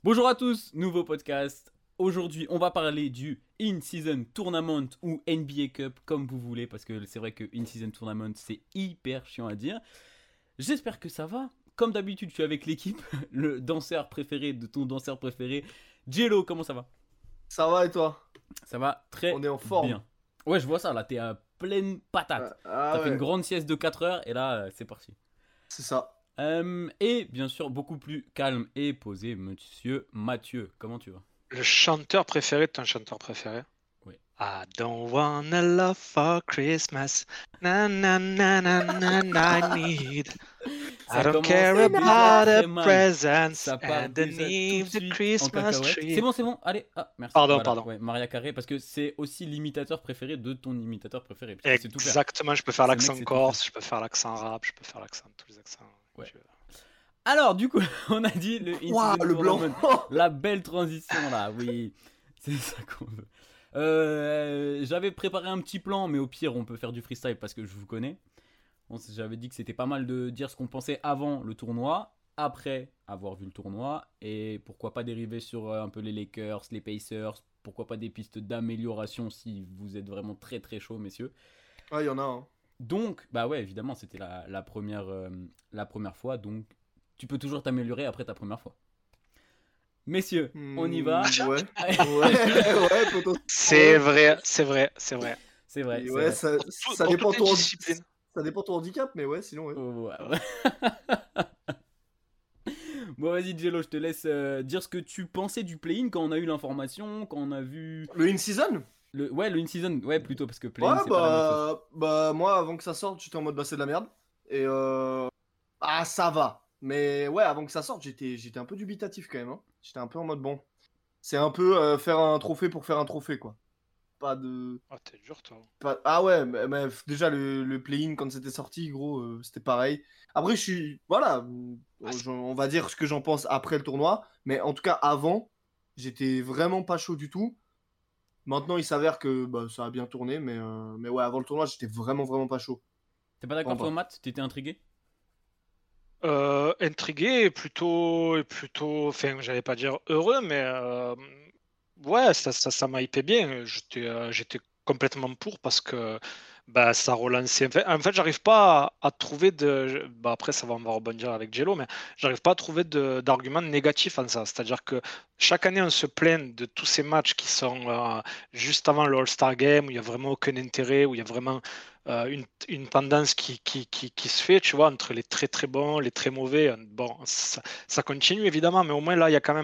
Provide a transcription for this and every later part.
Bonjour à tous, nouveau podcast. Aujourd'hui, on va parler du In-Season Tournament ou NBA Cup, comme vous voulez, parce que c'est vrai que In-Season Tournament, c'est hyper chiant à dire. J'espère que ça va. Comme d'habitude, je suis avec l'équipe, le danseur préféré de ton danseur préféré, Jello. Comment ça va? Ça va et toi? Ça va très On est en forme. bien. Ouais, je vois ça, là, t'es à pleine patate. T'as fait une Ouais, grande sieste de 4 heures et là, c'est parti. c'est ça. Et bien sûr, beaucoup plus calme et posé, monsieur Mathieu. Comment tu vas? Le chanteur préféré de ton chanteur préféré? Oui. I don't wanna love for Christmas. Na na na na na na I need. I don't care déjà about très the mal. presents Ça part déjà underneath tout de the suite en Christmas cacahuète. tree. C'est bon, allez, merci. Pardon. Ouais, Maria Carré, parce que c'est aussi l'imitateur préféré de ton imitateur préféré. Parce que c'est tout faire. Exactement, je peux faire Ce mec, l'accent c'est tout corse, je peux faire l'accent arabe, je peux faire l'accent, tous les accents. Ouais. que tu veux. Alors, du coup, on a dit le Waouh, In-Season le blanc. Tournament. La belle transition là, oui. C'est ça qu'on veut. J'avais préparé un petit plan, mais au pire, on peut faire du freestyle parce que je vous connais. J'avais dit que c'était pas mal de dire ce qu'on pensait avant le tournoi, après avoir vu le tournoi, et pourquoi pas dériver sur un peu les Lakers, les Pacers, pourquoi pas des pistes d'amélioration si vous êtes vraiment très très chaud, messieurs. Ouais, il y en a un. Donc, bah ouais, évidemment, c'était la première fois, donc tu peux toujours t'améliorer après ta première fois. Messieurs, on y va. Ouais, ouais, poteau. C'est vrai. C'est vrai. Et ouais, vrai. ça Pour dépend toutes les ton disciplines. ça dépend ton handicap, mais ouais, sinon ouais. Oh, ouais. Bon, vas-y, Jello, je te laisse dire ce que tu pensais du play-in quand on a eu l'information, quand on a vu. Le in-season? Le in-season, ouais, plutôt, parce que play-in, Ouais, c'est pas la même chose. bah moi avant que ça sorte, j'étais en mode bah c'est de la merde. Et ah ça va. Mais ouais, avant que ça sorte, j'étais un peu dubitatif quand même, hein. J'étais un peu en mode bon. C'est un peu faire un trophée pour faire un trophée quoi. Pas de Ah, t'es dur, toi. Ah ouais, mais déjà le play-in quand c'était sorti, gros, c'était pareil. Après, je suis. Voilà, on va dire ce que j'en pense après le tournoi, mais en tout cas, avant, j'étais vraiment pas chaud du tout. Maintenant, il s'avère que bah, ça a bien tourné, mais ouais, avant le tournoi, j'étais vraiment pas chaud. T'es pas d'accord, Bon, toi, bah. Matt? T'étais intrigué? Intrigué et plutôt, enfin, j'allais pas dire heureux, mais ouais, ça m'a hypé bien. J'étais complètement pour parce que bah, ça relançait. En fait, j'arrive pas à trouver de. Bah, après, on va rebondir avec Jello, mais j'arrive pas à trouver d'arguments négatifs en ça. C'est-à-dire que chaque année, on se plaint de tous ces matchs qui sont juste avant le All-Star Game, où il y a vraiment aucun intérêt, où il y a vraiment une tendance qui se fait, tu vois, entre les très très bons, les très mauvais. Bon, ça continue évidemment, mais au moins là, il y a quand même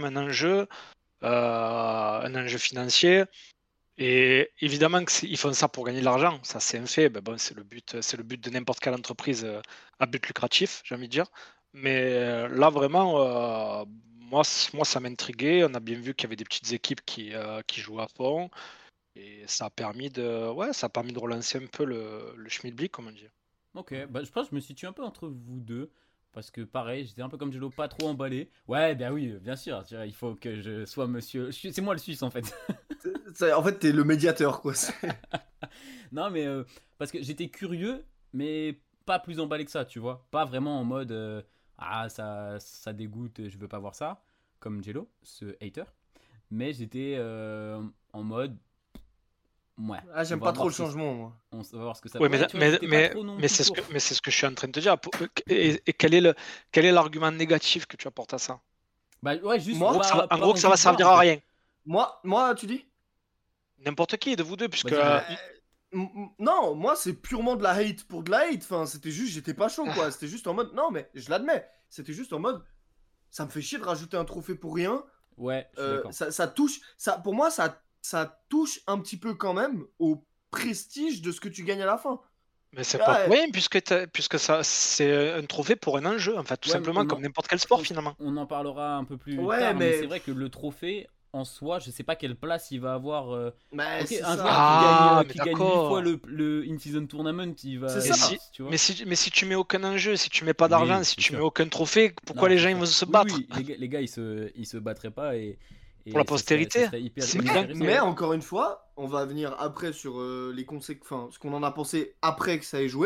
un enjeu financier. Et évidemment qu'ils font ça pour gagner de l'argent, ça c'est un fait. Ben bon, c'est le but de n'importe quelle entreprise à but lucratif, j'ai envie de dire. Mais là vraiment, moi ça m'intriguait. On a bien vu qu'il y avait des petites équipes qui jouent à fond. Et ça a permis de relancer un peu le Schmilblick, comme on dit. Ok, bah je pense que je me situe un peu entre vous deux. Parce que pareil, j'étais un peu comme Jello, pas trop emballé. Ouais, bah oui, bien sûr, tu vois, il faut que je sois monsieur. C'est moi le Suisse en fait. En fait, t'es le médiateur, quoi. Non, mais parce que j'étais curieux, mais pas plus emballé que ça, tu vois. Pas vraiment en mode ah, ça dégoûte, je veux pas voir ça, comme Jello, ce hater. Mais j'étais en mode ouais. Ah, j'aime on va pas trop voir le ce que- changement, moi. On va voir ce que ça Oui, Ouais, tu vois, j'étais pas trop non plus c'est pour. ce que je suis en train de te dire. Et quel est l'argument négatif que tu apportes à ça? Bah ouais, juste Moi En pas gros, que ça envie va de voir, servir en à fait. rien. Moi, tu dis? N'importe qui de vous deux, puisque Vas-y, Bah, dis. non, moi c'est purement de la hate pour de la hate. Enfin, c'était juste, j'étais pas chaud quoi. C'était juste en mode, non, mais je l'admets. C'était juste en mode, ça me fait chier de rajouter un trophée pour rien. Ouais, je suis d'accord. Ça touche, pour moi, ça touche un petit peu quand même au prestige de ce que tu gagnes à la fin. mais c'est pas Ouais, pour rien, puisque ça c'est un trophée pour un enjeu, en fait, tout Ouais, mais simplement, comme n'importe quel je sport pense finalement. qu'on en parlera un peu plus ouais, tard, mais c'est mais, vrai que le trophée en soi, je sais pas quelle place il va avoir. mais Ok, c'est un ça. joueur Ah, mais qui gagne 8 fois d'accord. le In-Season Tournament, il va. C'est Mais ça. si, Tu vois. mais si tu mets aucun enjeu, si tu mets pas d'argent, Oui, si c'est tu mets sûr. aucun trophée, pourquoi Non, les c'est gens ils sûr. vont se Oui, battre oui, les gars, ils se battraient pas pour la ça postérité? serait hyper C'est évident. inintéressant. Mais encore une fois, on va venir après sur les conséquences, enfin, ce qu'on en a pensé après que ça ait joué.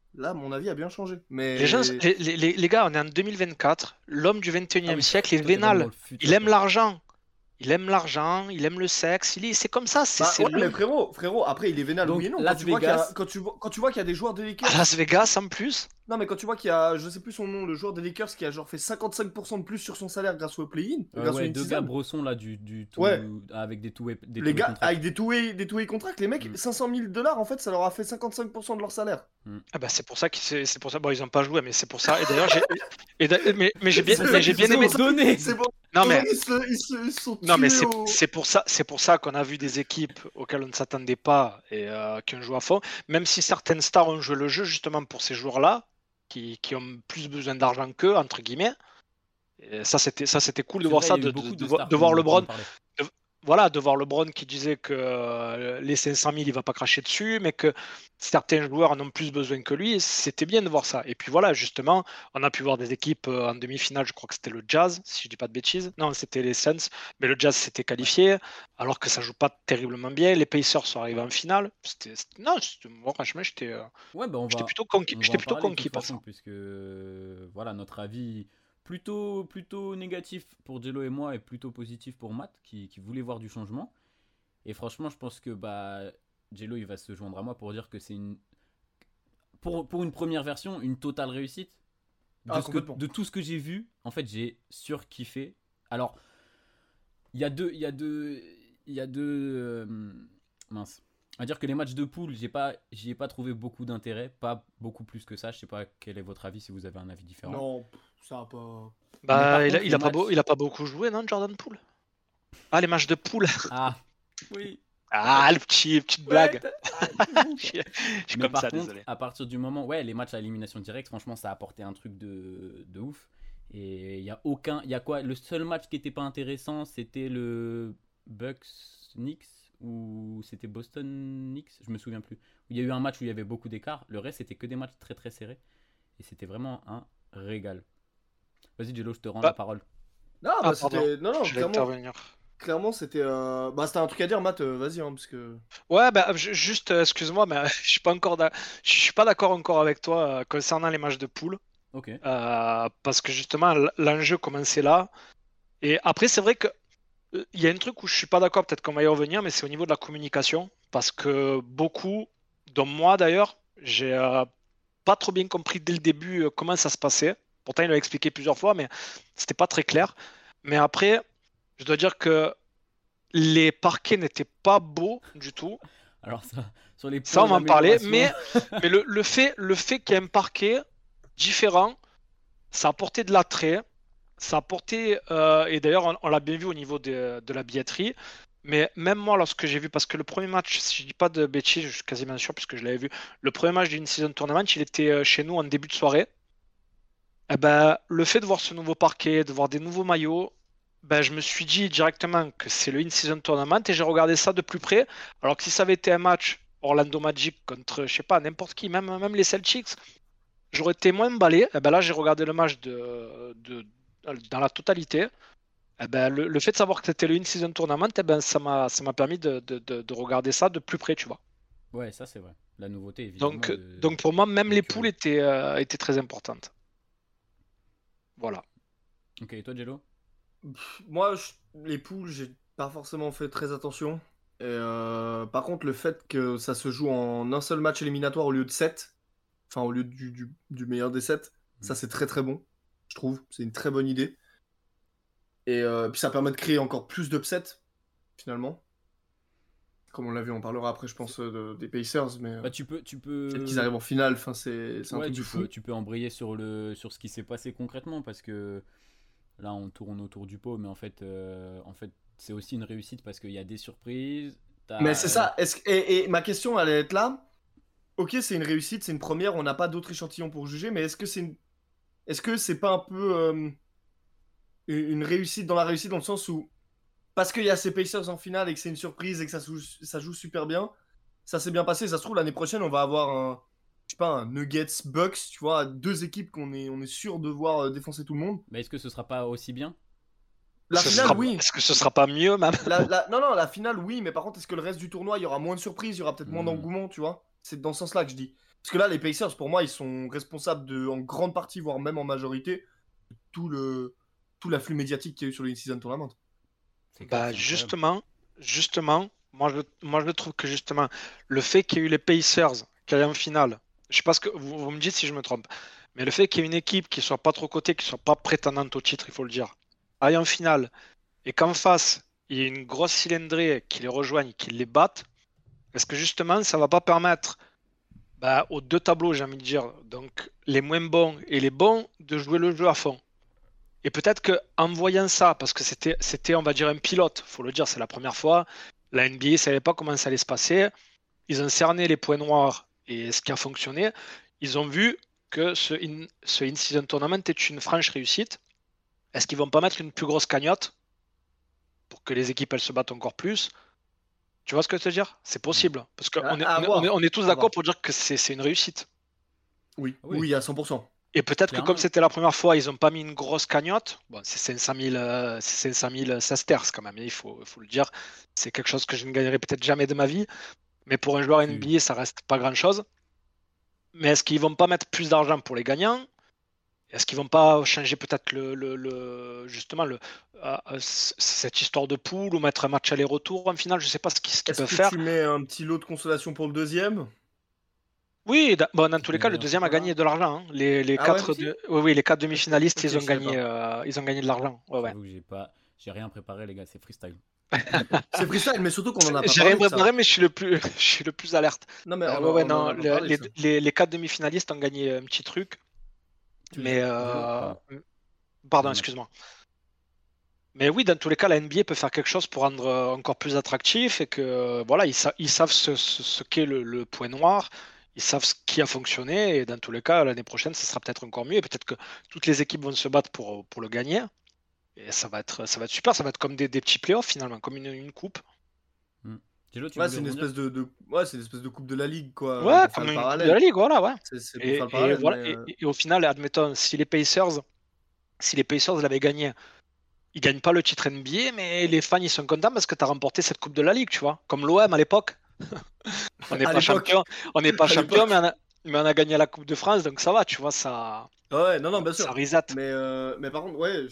Là, mon avis a bien changé. Mais Les gars, on est en 2024. L'homme du 21e siècle est Toi, t'es vraiment dans vénal. le futur, Il aime toi. l'argent. Il aime l'argent, il aime le sexe. C'est comme ça. C'est ouais, mais l'homme. frérot, après il est vénal, Donc, oui et non. Las Vegas. Quand tu vois qu'il y a des joueurs des À Lakers. Las Vegas en plus. Non, mais quand tu vois qu'il y a, je sais plus son nom, le joueur des Lakers qui a genre fait 55% de plus sur son salaire grâce au play-in, grâce au Ouais, deux gars in-season. Bresson là, du tout. Ouais. Avec des two-way Les gars, contracts. avec des two-way contracts, les mecs, Mm. 500 000 $, en fait, ça leur a fait 55% de leur salaire. Ah bah c'est pour ça c'est pour ça. Bon, ils ont pas joué, mais c'est pour ça. Et d'ailleurs, mais j'ai bien, C'est mais j'ai bien aimé. donné. C'est bon. Non mais Ils se sont non mais tués au- c'est pour ça qu'on a vu des équipes auxquelles on ne s'attendait pas et qui ont joué à fond. Même si certaines stars ont joué le jeu justement pour ces joueurs-là qui ont plus besoin d'argent qu'eux entre guillemets. Et ça c'était cool de voir ça, de voir LeBron. Voilà, de voir LeBron qui disait que les 500 000, il va pas cracher dessus, mais que certains joueurs en ont plus besoin que lui. C'était bien de voir ça. Et puis voilà, justement, on a pu voir des équipes en demi-finale. Je crois que c'était le Jazz, si je dis pas de bêtises. Non, c'était les Suns, mais le Jazz s'était qualifié, alors que ça joue pas terriblement bien. Les Pacers sont arrivés en finale. Moi, franchement, j'étais Ouais, bah j'étais plutôt conquis, on va j'étais en plutôt parler de conquis toute par façon, ça. puisque voilà, notre avis plutôt négatif pour Jello et moi et plutôt positif pour Matt qui voulait voir du changement. Et franchement, je pense que bah Jello il va se joindre à moi pour dire que c'est pour une première version une totale réussite. Complètement. De tout ce que j'ai vu, en fait, j'ai surkiffé. Alors, il y a deux mince. On va dire que les matchs de poule, j'y ai pas trouvé beaucoup d'intérêt, pas beaucoup plus que ça. Je sais pas quel est votre avis, si vous avez un avis différent. Non, ça a pas. Bah, Mais par contre, il a pas beaucoup joué, non, Jordan Poole? Ah, les matchs de poule. Ah, oui. Ah, petite blague. Je suis Mais comme par ça, contre, désolé. à partir du moment, ouais, les matchs à élimination directe, franchement, ça a apporté un truc de ouf. Et il y a quoi? Le seul match qui était pas intéressant, c'était le Bucks Knicks ou c'était Boston Knicks, je me souviens plus. Il y a eu un match où il y avait beaucoup d'écart. Le reste, c'était que des matchs très très serrés. Et c'était vraiment un régal. Vas-y, Jello, je te rends la parole. Non, Ah, bah c'était. pardon. Non, Je vais intervenir. clairement, c'était. Bah, c'était un truc à dire, Matt, vas-y, hein, parce que. Ouais, bah, juste, excuse-moi, mais je suis pas d'accord encore avec toi concernant les matchs de poule. Ok. Parce que justement, l'enjeu commençait là. Et après, c'est vrai que il y a un truc où je suis pas d'accord, peut-être qu'on va y revenir, mais c'est au niveau de la communication. Parce que beaucoup, dont moi d'ailleurs, j'ai pas trop bien compris dès le début comment ça se passait. Pourtant, il l'a expliqué plusieurs fois, mais c'était pas très clair. Mais après, je dois dire que les parquets n'étaient pas beaux du tout. Alors ça, sur les Ça, on points m'en parlait, d'amélioration- mais le fait qu'il y ait un parquet différent, ça a apporté de l'attrait, ça a apporté, et d'ailleurs on l'a bien vu au niveau de la billetterie, mais même moi lorsque j'ai vu, parce que le premier match, si je dis pas de bêtises, je suis quasiment sûr puisque je l'avais vu, le premier match d'une season tournament, il était chez nous en début de soirée. Eh ben, le fait de voir ce nouveau parquet, de voir des nouveaux maillots, ben, je me suis dit directement que c'est le in-season tournament et j'ai regardé ça de plus près. Alors que si ça avait été un match Orlando Magic contre, je sais pas, n'importe qui, même les Celtics, j'aurais été moins emballé. Eh ben là, j'ai regardé le match dans la totalité. Eh ben, le fait de savoir que c'était le in-season tournament, eh ben, ça m'a permis de regarder ça de plus près, tu vois. Ouais, ça c'est vrai. La nouveauté, évidemment. Donc pour moi, même les curieux. poules étaient très importantes. Voilà. Ok, et toi, Jello? Moi, les poules, j'ai pas forcément fait très attention. Et, par contre, le fait que ça se joue en un seul match éliminatoire au lieu de 7, enfin au lieu du meilleur des 7, ça c'est très très bon, je trouve. C'est une très bonne idée. Et puis ça permet de créer encore plus d'upsets, finalement. Comme on l'a vu, on parlera après, je pense, des Pacers, mais Bah, tu peux. peut-être qu'ils arrivent en finale, enfin, c'est un Ouais, truc de fou. tu peux embrayer sur ce qui s'est passé concrètement parce que là on tourne autour du pot, mais en fait c'est aussi une réussite parce qu'il y a des surprises. Mais c'est ça, et ma question allait être là. Ok, c'est une réussite, c'est une première, on n'a pas d'autres échantillons pour juger, mais est-ce que c'est pas un peu une réussite dans la réussite, dans le sens où, parce qu'il y a ces Pacers en finale et que c'est une surprise et que ça joue super bien, ça s'est bien passé, ça se trouve l'année prochaine on va avoir je sais pas, un Nuggets Bucks, tu vois, deux équipes on est sûr de voir défoncer tout le monde. Mais est-ce que ce sera pas aussi bien? La finale, oui. Est-ce que ce sera pas mieux, même? Non, la finale, oui, mais par contre, est-ce que le reste du tournoi, il y aura moins de surprises, il y aura peut-être moins d'engouement, tu vois? C'est dans ce sens-là que je dis. Parce que là, les Pacers, pour moi, ils sont responsables en grande partie, voire même en majorité, de tout l'afflux médiatique qu'il y a eu sur le In-Season Tournament. C'est clair, Bah c'est incroyable. justement, moi je trouve que justement, le fait qu'il y ait eu les Pacers qui aillent en finale, je sais pas ce que vous me dites si je me trompe, mais le fait qu'il y ait une équipe qui soit pas trop cotée, qui soit pas prétendante au titre, il faut le dire, aille en finale, et qu'en face, il y ait une grosse cylindrée qui les rejoigne, qui les batte, est-ce que justement ça va pas permettre aux deux tableaux, j'ai envie de dire, donc les moins bons et les bons, de jouer le jeu à fond? Et peut-être qu'en voyant ça, parce que c'était, on va dire, un pilote, faut le dire, c'est la première fois, la NBA ne savait pas comment ça allait se passer, ils ont cerné les points noirs et ce qui a fonctionné, ils ont vu que ce in-season tournament est une franche réussite. Est-ce qu'ils vont pas mettre une plus grosse cagnotte pour que les équipes elles se battent encore plus? Tu vois ce que je veux dire? C'est possible, parce qu'on on est tous d'accord pour dire que c'est une réussite. Oui, Oui. oui, à 100%. Et peut-être que Clairement. comme c'était la première fois, ils n'ont pas mis une grosse cagnotte. Bon, c'est 500 000 sesterces quand même, il faut le dire. C'est quelque chose que je ne gagnerai peut-être jamais de ma vie. Mais pour un joueur Oui. NBA, ça reste pas grand-chose. Mais est-ce qu'ils vont pas mettre plus d'argent pour les gagnants? Est-ce qu'ils vont pas changer peut-être justement cette histoire de poule ou mettre un match aller-retour en finale? Je sais pas ce qu'ils Est-ce peuvent que faire. tu mets un petit lot de consolation pour le deuxième? Oui, dans tous les Mais cas, le dans deuxième ce a cas-là- gagné de l'argent. Hein. Les Ah ouais, quatre, aussi oui, les 4 demi-finalistes, Ok, ils ont je savais gagné de l'argent. Ouais, ouais. J'avoue que j'ai rien préparé, les gars, c'est freestyle. C'est freestyle, mais surtout qu'on en a pas J'ai rien parlé de ça. préparé, mais je suis le plus alerte. Non, mais Ouais, on non, en a pas parlé de ça. les 4 demi-finalistes ont gagné un petit truc. Mais Pardon. pardon, Ouais. excuse-moi. Mais oui, dans tous les cas, la NBA peut faire quelque chose pour rendre encore plus attractif et que voilà, ils savent ce qu'est le point noir, ils savent ce qui a fonctionné et dans tous les cas, l'année prochaine, ça sera peut-être encore mieux et peut-être que toutes les équipes vont se battre pour le gagner et ça va être super, ça va être comme des petits playoffs finalement, comme une coupe. Jello, tu Ouais, voulais c'est une rebondir espèce de coupe de la ligue, quoi. Ouais, pour faire comme le une coupe parallèle. de la ligue, voilà, ouais. C'est pour Et, faire le et parallèle. voilà, mais, et au final, admettons, si les Pacers l'avaient gagné, ils gagnent pas le titre NBA, mais les fans ils sont contents parce que tu as remporté cette coupe de la ligue, tu vois. Comme l'OM à l'époque. On n'est À pas l'époque. champion, on n'est pas À champion, l'époque. mais on a gagné la Coupe de France, donc ça va, tu vois, ça Ouais, non, bien sûr. reset. Mais par contre, ouais,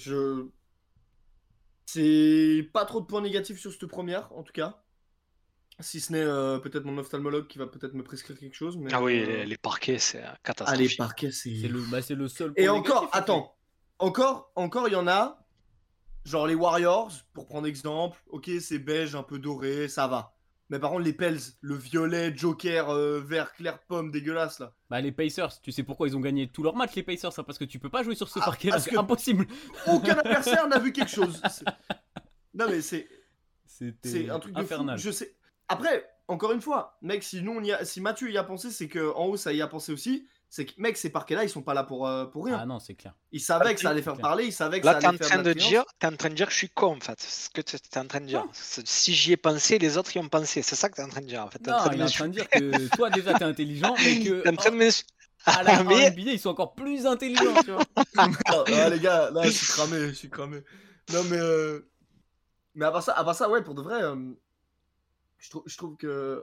c'est pas trop de points négatifs sur cette première, en tout cas. Si ce n'est peut-être mon ophtalmologue qui va peut-être me prescrire quelque chose. Mais, Ah oui, les parquets, c'est Ah, les catastrophique. parquets, c'est. C'est le seul Et point encore, négatif, en fait. attends. Encore, il y en a. Genre les Warriors, pour prendre exemple. Ok, c'est beige, un peu doré, ça va. Mais par contre, les Pels, le violet, Joker, vert, clair, pomme, dégueulasse, là. Bah les Pacers, tu sais pourquoi ils ont gagné tous leurs matchs les Pacers, hein, parce que tu peux pas jouer sur ce Ah, parquet là, parce c'est que- impossible. Aucun adversaire n'a vu quelque chose. Non, mais c'est C'était un truc de infernal. fou. Je sais. Après, encore une fois, mec, si Mathieu y a pensé, c'est que en haut ça y a pensé aussi. C'est que, mec, ces parquets-là, ils sont pas là pour rien. Ah non, c'est clair. Ils savaient que ça allait faire clair. parler, ils savaient que Là, ça t'es en allait faire train de la de clientèle. dire que je suis con, en fait. C'est ce que tu es en train de dire. Non. Si j'y ai pensé, les autres y ont pensé. C'est ça que tu es en train de dire, en fait. T'es en Non, train de il est en train de dire que toi déjà t'es intelligent, mais que T'es en train de m'insulter. à la Mais- NBA ils sont encore plus intelligents, tu vois. Ah, les gars, là, je suis cramé. Non, mais à part ça, ouais, pour de vrai, je trouve que.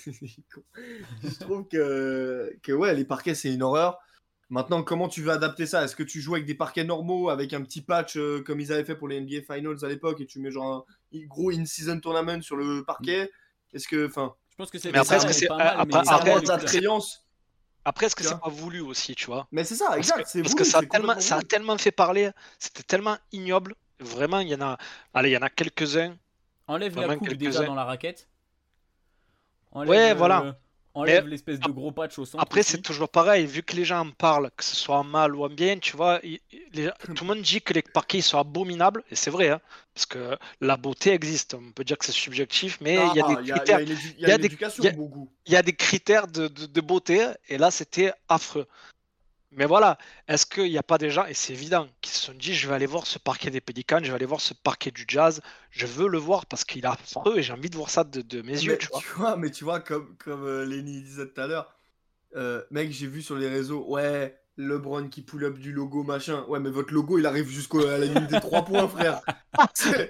Je trouve que ouais, les parquets, c'est une horreur. Maintenant, comment tu veux adapter ça? Est-ce que tu joues avec des parquets normaux, avec un petit patch comme ils avaient fait pour les NBA Finals à l'époque, et tu mets genre un gros in-season tournament sur le parquet? Est-ce que. Enfin. Je pense que c'est Mais après, ça, est-ce que mais c'est- pas mal, après- mais Ça après- rend de l'attrayance. Après, est-ce que Tu c'est vois pas voulu aussi, tu vois? Mais c'est ça, exact. C'est Parce voulu, que ça c'est complètement a voulu. tellement fait parler, c'était tellement ignoble. Vraiment, il y en a quelques-uns. enlève la Vraiment coupe quelques-uns. déjà dans la raquette. Enlève, Ouais, voilà. Enlève Mais- l'espèce de gros patch au centre. Après, aussi. c'est toujours pareil, vu que les gens en parlent, que ce soit en mal ou en bien, tu vois, tout le monde dit que les parquets ils sont abominables, et c'est vrai, hein, parce que la beauté existe. On peut dire que c'est subjectif, mais il y a des critères. Il il y y a a une des- éducation il y a- au bon goût. Il y a des critères de beauté, et là, c'était affreux. Mais voilà, est-ce qu'il n'y a pas des gens, et c'est évident, qui se sont dit, je vais aller voir ce parquet des Pélicans, je vais aller voir ce parquet du Jazz, je veux le voir parce qu'il est affreux et j'ai envie de voir ça de mes yeux, tu vois. Mais tu vois, comme Lenny disait tout à l'heure, mec, j'ai vu sur les réseaux, ouais, LeBron qui pull up du logo, machin. Ouais, mais votre logo, il arrive jusqu'à la ligne des 3 points, frère. C'est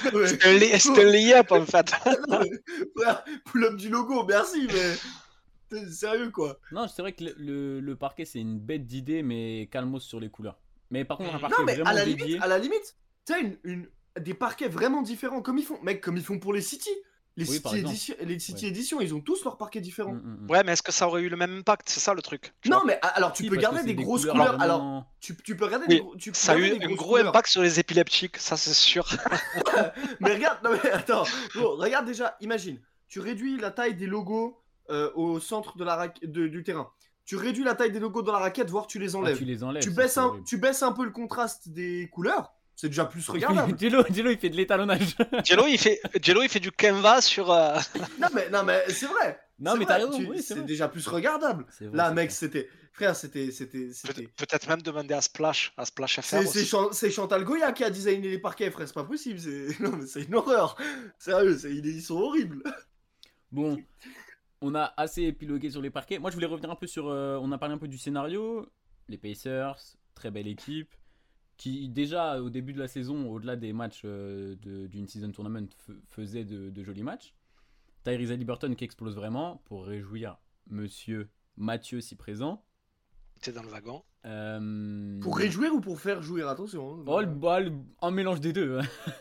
C'est un lay-up en fait. frère, pull up du logo, merci, mais Sérieux, quoi. Non, c'est vrai que le parquet, c'est une bête d'idée, mais calmos sur les couleurs. Mais par contre, un parquet Non, mais vraiment à la dédié. limite, tu sais, des parquets vraiment différents, comme ils font, mec, comme ils font pour les City. Les Oui, par City Ouais. Edition, ils ont tous leurs parquets différents. Ouais, mais est-ce que ça aurait eu le même impact? C'est ça le truc. Tu Non, vois. mais alors tu Si, peux parce que garder c'est des grosses couleurs couleurs. Alors, vraiment- tu peux regarder Oui, tu peux ça a garder eu des un grosses gros couleurs. impact sur les épileptiques, ça c'est sûr. Mais regarde, non mais attends, gros, regarde déjà, imagine, tu réduis la taille des logos au centre du terrain. Tu réduis la taille des logos dans la raquette, voire tu les Ah, enlèves. tu les enlèves. Tu ça, baisses c'est horrible. tu baisses un peu le contraste des couleurs, c'est déjà plus regardable. Jello, il fait de l'étalonnage. Jello il fait du canvas sur. Non mais c'est vrai. Non, C'est mais t'as vrai, raison, oui, c'est c'est vrai. déjà plus regardable. C'est vrai, Là, c'est mec, vrai. c'était. Frère, c'était. Peut-être même demander à Splash FR. C'est Chantal Goya qui a designé les parquets, frère, c'est pas possible. Non, mais c'est une horreur. Sérieux, ils sont horribles. Bon, on a assez épilogué sur les parquets. Moi, je voulais revenir un peu sur. On a parlé un peu du scénario. Les Pacers, très belle équipe. Qui, déjà, au début de la saison, au-delà des matchs d'une season tournament, faisait de jolis matchs. Tyrese Haliburton qui explose vraiment pour réjouir monsieur Mathieu si présent. T'es dans le wagon. Pour réjouir ou pour faire jouir, attention. Hein. Oh, un mélange des deux.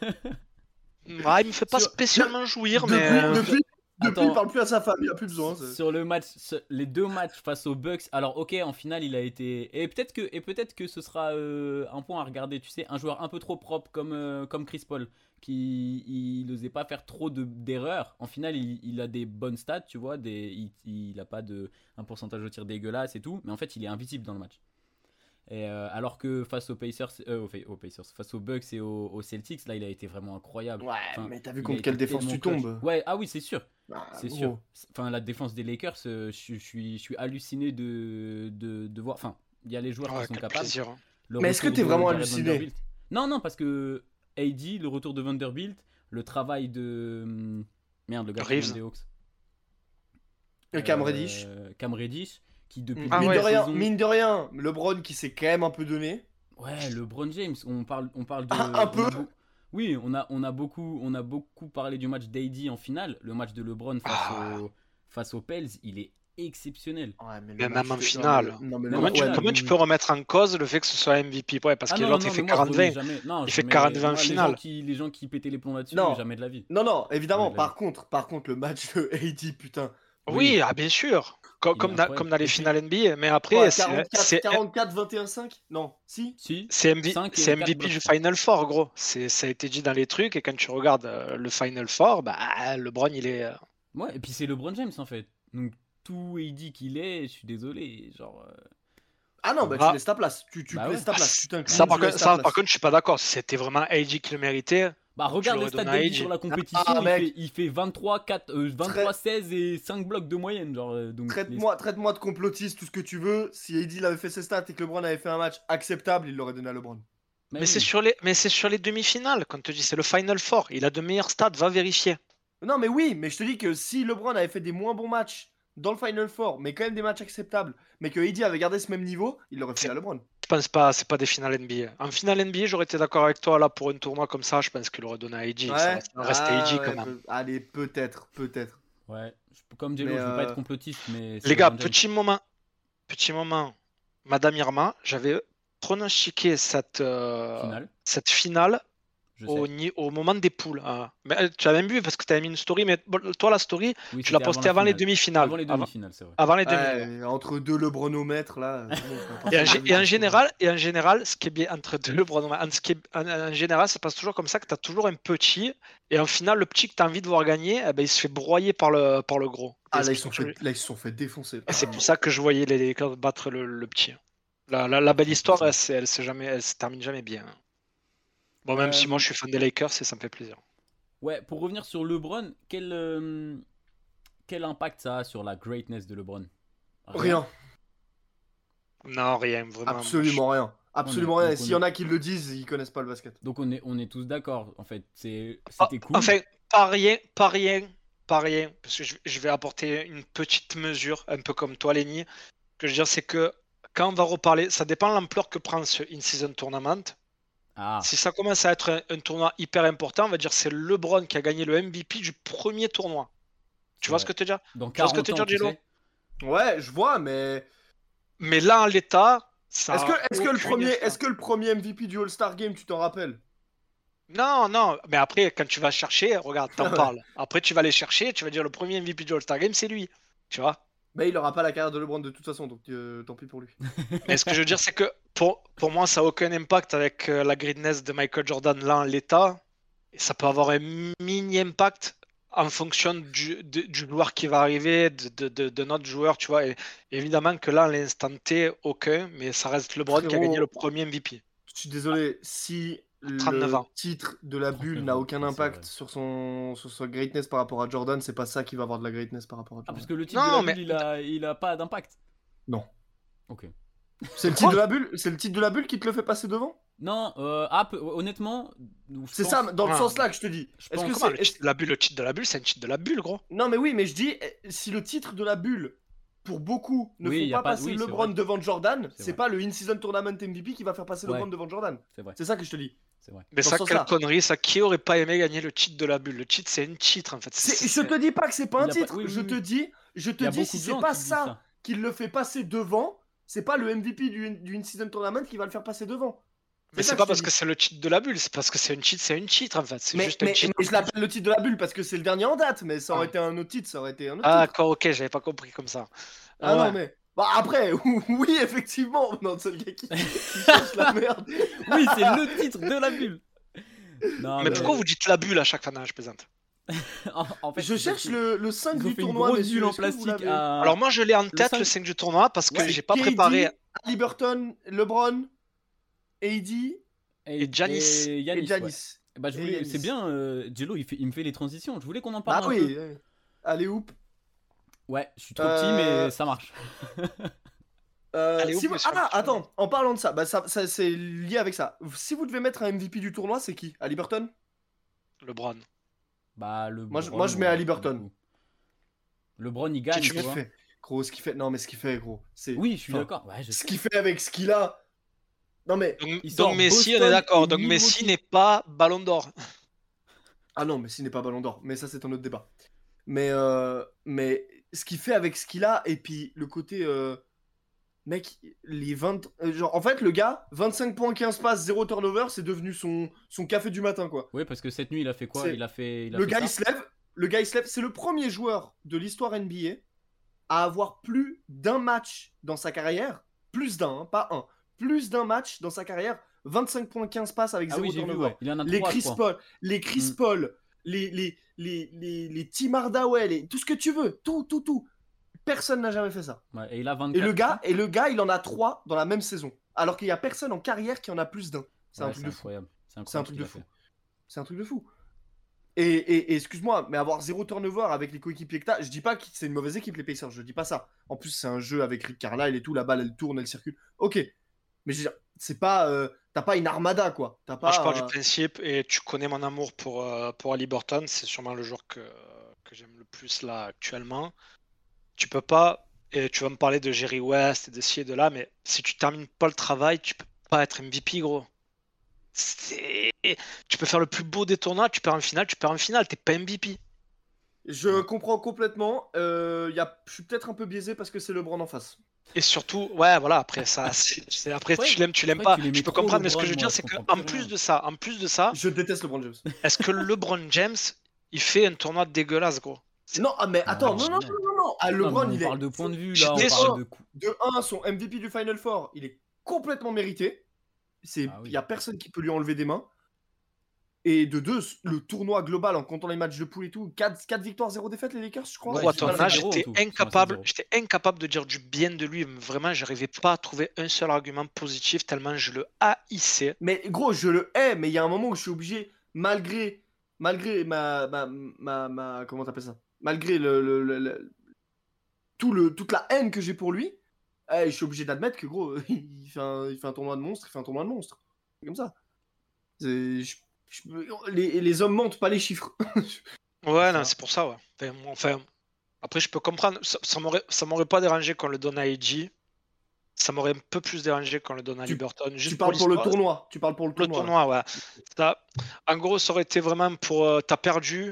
Ah, il me fait pas Sur- spécialement jouir, mais. Depuis, Attends. il parle plus à sa femme, il a plus besoin. Sur le match, les deux matchs face aux Bucks. Alors ok, en finale il a été et peut-être que ce sera un point à regarder. Tu sais, un joueur un peu trop propre comme Chris Paul, qui il n'osait pas faire trop d'erreurs. En finale, il a des bonnes stats, tu vois, il a pas un pourcentage de tir dégueulasse et tout, mais en fait il est invisible dans le match. Et alors que face aux Pacers, face aux Bucks et aux Celtics, là il a été vraiment incroyable. Ouais, Enfin, mais t'as vu il a contre été quelle défense tellement tu clutch. tombes. Ouais, ah oui, c'est sûr. Ah, C'est gros. sûr. Enfin, la défense des Lakers, je suis halluciné de voir. Enfin, il y a les joueurs Ouais, qui sont quel capables. plaisir. Hein. Le Mais est-ce que retour t'es de vraiment Jared halluciné? Vanderbilt. Non, parce que AD, le retour de Vanderbilt, le travail de. Merde, le gars qui Reeves. vient des Hawks. Cam Reddish. Cam Reddish, qui depuis Ah le ouais. début de la saison- Mine de rien, LeBron qui s'est quand même un peu donné. Ouais, LeBron James, on parle de. Un peu. Oui, on a beaucoup parlé du match d'AD en finale. Le match de LeBron face aux Pels, il est exceptionnel. Ouais, Mais même en finale. Non, mais Comment tu- Comment tu peux remettre en cause le fait que ce soit MVP? Ouais, parce que l'autre il fait 40-20. Il fait 40-20 en finale. Les gens qui pétaient les plombs là-dessus, Non. jamais de la vie. Non, évidemment. Ouais, Par contre, le match de AD, putain. Oui, ah, bien sûr. Comme incroyable. dans les Et puis- finales NBA. Mais après, Ouais, c'est 44, 21-5. Non, si. Si. c'est 5 et c'est 4 MVP blocs. du Final Four, gros. Ça a été dit dans les trucs. Et quand tu regardes le Final Four, bah, LeBron, il est. Ouais, et puis c'est LeBron James en fait. Donc tout AD qu'il est, je suis désolé, genre. Ah non, bah Ah. tu laisses ta place. Tu Bah laisses ouais. ta place. Tu t'inclines, Ça, par tu laisses ta contre, place. je suis pas d'accord. Si c'était vraiment AD qui le méritait. Bah regarde les l'aurais stats donné à d'AD AD. sur la compétition, Ah, mec. il fait 23, 16 et 5 blocs de moyenne, genre. Donc Traite-moi de complotiste, tout ce que tu veux. Si AD il avait fait ses stats et que LeBron avait fait un match acceptable, il l'aurait donné à LeBron. Mais c'est sur les demi-finales. Quand tu dis c'est le Final Four. Il a de meilleurs stats. Va vérifier. Non, mais oui, mais je te dis que si LeBron avait fait des moins bons matchs dans le Final Four, mais quand même des matchs acceptables, mais que AD avait gardé ce même niveau, il l'aurait fait à LeBron. Je pense pas, c'est pas des finales NBA. En finale NBA, j'aurais été d'accord avec toi là pour un tournoi comme ça. Je pense qu'il aurait donné à AD. Ça reste AD quand même. Allez, peut-être. Ouais, comme Jello, Mais, je veux pas être complotiste, mais. Les gars, petit moment. Madame Irma, j'avais pronostiqué cette finale Je sais. au moment des poules. Hein. Mais tu as même vu parce que tu avais mis une story, mais toi la story, Oui, tu l'as c'était postée avant les finale. demi-finales. Avant les demi-finales, c'est vrai. Avant les demi-finales. Ouais, entre deux LeBronomètres là. Et en général, ce qui est bien entre deux en général, ça passe toujours comme ça que tu as toujours un petit, et en finale, le petit que tu as envie de voir gagner, eh ben, il se fait broyer par le gros. Ah là, ils se sont fait défoncer. Et c'est pour ça que je voyais les Lakers battre le petit. La belle histoire, elle se termine jamais bien. Bon, même si moi je suis fan des Lakers, ça me fait plaisir. Ouais, pour revenir sur LeBron, quel impact ça a sur la greatness de LeBron? Rien. Non, rien, vraiment. Absolument rien. Absolument Ouais, rien. donc S'il y en a qui le disent, ils connaissent pas le basket. Donc on est tous d'accord, en fait. C'était cool. Enfin, pas rien. Parce que je vais apporter une petite mesure, un peu comme toi, Lenny. Ce que je veux dire, c'est que quand on va reparler, ça dépend de l'ampleur que prend ce In-Season Tournament. Ah, Si ça commence à être un tournoi hyper important, on va dire c'est LeBron qui a gagné le MVP du premier tournoi. Tu vois ce que tu veux dire? dans Tu vois ce 40 que tu veux ans, dire, tu Jello? sais. Ouais, je vois, mais Mais là, en l'état, ça est-ce a que le aucun premier, effet. est-ce que le premier MVP du All-Star Game, tu t'en rappelles? Non, non, mais après, quand tu vas chercher, regarde, t'en Ah ouais. parles. Après, tu vas aller chercher, tu vas dire le premier MVP du All-Star Game, c'est lui. Tu vois? Mais il aura pas la carrière de LeBron de toute façon, donc tant pis pour lui. Mais ce que je veux dire, c'est que pour moi, ça n'a aucun impact avec la greatness de Michael Jordan là en l'état. Et ça peut avoir un mini impact en fonction du joueur qui va arriver, de notre joueur, tu vois. Et évidemment que là, à l'instant T, aucun, mais ça reste LeBron qui a gagné le Frérot, premier MVP. je suis désolé, si 39 le ans. titre de la bulle 39 n'a ans, aucun ouais, c'est impact vrai. sur sa greatness par rapport à Jordan, c'est pas ça qui va avoir de la greatness par rapport à Ah, parce Jordan. que le titre de Non, la mais bulle, il a pas d'impact. Non. Ok. C'est le titre de la bulle, c'est le titre de la bulle qui te le fait passer devant? Non, honnêtement, je C'est pense. ça, dans le Ouais. sens là que je te dis. Je Est-ce pense- que comment c'est. le titre de la bulle, c'est un titre de la bulle, gros. Non, mais oui, mais je dis, si le titre de la bulle, pour beaucoup, ne Oui, font y a pas pas- passer oui, c'est LeBron vrai. devant Jordan, C'est c'est vrai. pas le In-Season Tournament MVP qui va faire passer Ouais. LeBron devant Jordan. C'est vrai, C'est ça que je te dis. c'est vrai. Mais Dans ça, ce quelle sens-là. connerie, ça. Qui aurait pas aimé gagner le titre de la bulle? Le titre, c'est un titre, en fait. Je te dis pas que c'est pas un Il a pas- titre. oui, oui, Je te oui. dis, Il y a si beaucoup de c'est gens pas qui disent ça ça. qui le fait passer devant, c'est pas le MVP du In-Season Tournament qui va le faire passer devant. Mais ça c'est pas je te parce dis. que c'est le titre de la bulle, c'est parce que c'est un titre, en fait. C'est Mais, juste un mais, titre. mais je l'appelle le titre de la bulle parce que c'est le dernier en date, mais ça aurait Ah. été un autre titre, ça aurait été un autre Ah, titre. d'accord, ok, j'avais pas compris comme ça. Ah Ouais. non, mais. Bah après, oui, effectivement, non, c'est le gars qui cherche la merde. Oui, c'est le titre de la bulle. Non, Mais pourquoi vous dites la bulle à chaque fois? Non, je plaisante. en fait, Je cherche le 5 ils ont du fait une tournoi, grosse messieurs. bulle en Est-ce que vous plastique l'avez à. Alors moi, je l'ai en tête, cinq- le 5 du tournoi, parce que Ouais. j'ai pas KD, préparé. Haliburton, LeBron, AD Et Giannis. Et et Giannis, ouais. Giannis. Bah, je Et voulais, Giannis. c'est bien, Jello, il me fait les transitions. Je voulais qu'on en Bah parle un oui. peu. Allez, hoop. Ouais, je suis trop petit, mais ça marche. Allez, Si hoop, vous... monsieur. Ah, attends, en parlant de ça, bah ça c'est lié avec ça. Si vous devez mettre un MVP du tournoi, c'est qui? Haliburton? LeBron. Bah, le Moi, je mets Haliburton. LeBron, il gagne, Ce tu qu'il vois. fait. Gros, ce qu'il fait. Non, mais ce qu'il fait, gros. C'est. Oui, je suis Enfin, d'accord. Ouais, je Ce sais. qu'il fait avec ce qu'il a. Non, mais. Il sort Donc Messi, on Boston est d'accord. et Donc Messi Milwaukee. n'est pas Ballon d'Or. Ah non, mais s'il n'est pas Ballon d'Or. Mais ça, c'est un autre débat. Mais ce qu'il fait avec ce qu'il a, et puis le côté. Mec, les 20. Genre, en fait, le gars, 25 points, 15 passes, 0 turnover, c'est devenu son café du matin, quoi. Oui, parce que cette nuit, il a fait quoi? C'est- Il a fait Le gars, ça il se lève. Le gars, il se lève. C'est le premier joueur de l'histoire NBA à avoir plus d'un match dans sa carrière. Plus d'un, hein, pas un. Plus d'un match dans sa carrière. 25 points, 15 passes avec Ah 0 oui, j'ai vu, turnover. ouais. Il en a Les 3, Chris je crois. Paul, les Chris Paul, les Tim Hardaway, tout ce que tu veux. Tout. Personne n'a jamais fait ça. Ouais, et il a 24. Et le gars, il en a 3 dans la même saison. Alors qu'il y a personne en carrière qui en a plus d'un. C'est un Ouais, truc de fou. incroyable. C'est C'est un incroyable truc ce de qu'il a fou. fait. C'est un truc de fou. Et excuse-moi, mais avoir 0 turnover avec les coéquipiers que t'as, je dis pas que c'est une mauvaise équipe les Pacers, je dis pas ça. En plus, c'est un jeu avec Rick Carlisle et tout, la balle elle tourne, elle circule. Ok, mais je veux dire, c'est pas, t'as pas une armada quoi. T'as Moi, je pas. pars du principe, et tu connais mon amour pour Haliburton, c'est sûrement le joueur que j'aime le plus là actuellement. Tu peux pas, et tu vas me parler de Jerry West et de ci et de là, mais si tu termines pas le travail, tu peux pas être MVP, gros. Tu peux faire le plus beau des tournois, tu perds en finale, t'es pas MVP. Je comprends complètement. Je suis peut-être un peu biaisé parce que c'est LeBron en face. Et surtout, ouais, voilà, après ça, après Ouais, tu l'aimes après, pas. tu l'aimais Je peux trop, comprendre, mais ce que LeBron, je veux moi, dire, c'est je que comprends en plus plus de ça, Je déteste LeBron James. est-ce que LeBron James, il fait un tournoi dégueulasse, gros? Non, ah, mais attends, Ouais, non. Ah, Non, LeBron, mais on il parle est. de point de vue, je là, on suis parle de coup. De 1, son MVP du Final Four, il est complètement mérité. Il Ah oui. n'y a personne qui peut lui enlever des mains. Et de 2, le tournoi global en comptant les matchs de poule et tout, 4 victoires, 0 défaites les Lakers, je crois. Gros, à ils sont ton à âge, 7-0 en j'étais tout. Ils sont à incapable, 7-0. j'étais incapable de dire du bien de lui. Vraiment, j'arrivais pas à trouver un seul argument positif tellement je le haïssais. Mais gros, je le hais, mais il y a un moment où je suis obligé, malgré comment t'appelles ça? Malgré toute la haine que j'ai pour lui, je suis obligé d'admettre que gros, il fait un tournoi de monstre, C'est comme ça. Les hommes mentent, pas les chiffres. Ouais, non, Ça. c'est pour ça, ouais. Enfin, après, je peux comprendre. Ça m'aurait pas dérangé qu'on le donne à AJ. Ça m'aurait un peu plus dérangé qu'on le donne à Haliburton. Tu parles pour le l'histoire. tournoi. Tu parles pour le Le tournoi. là. tournoi, ouais. En gros, ça aurait été vraiment pour t'as perdu,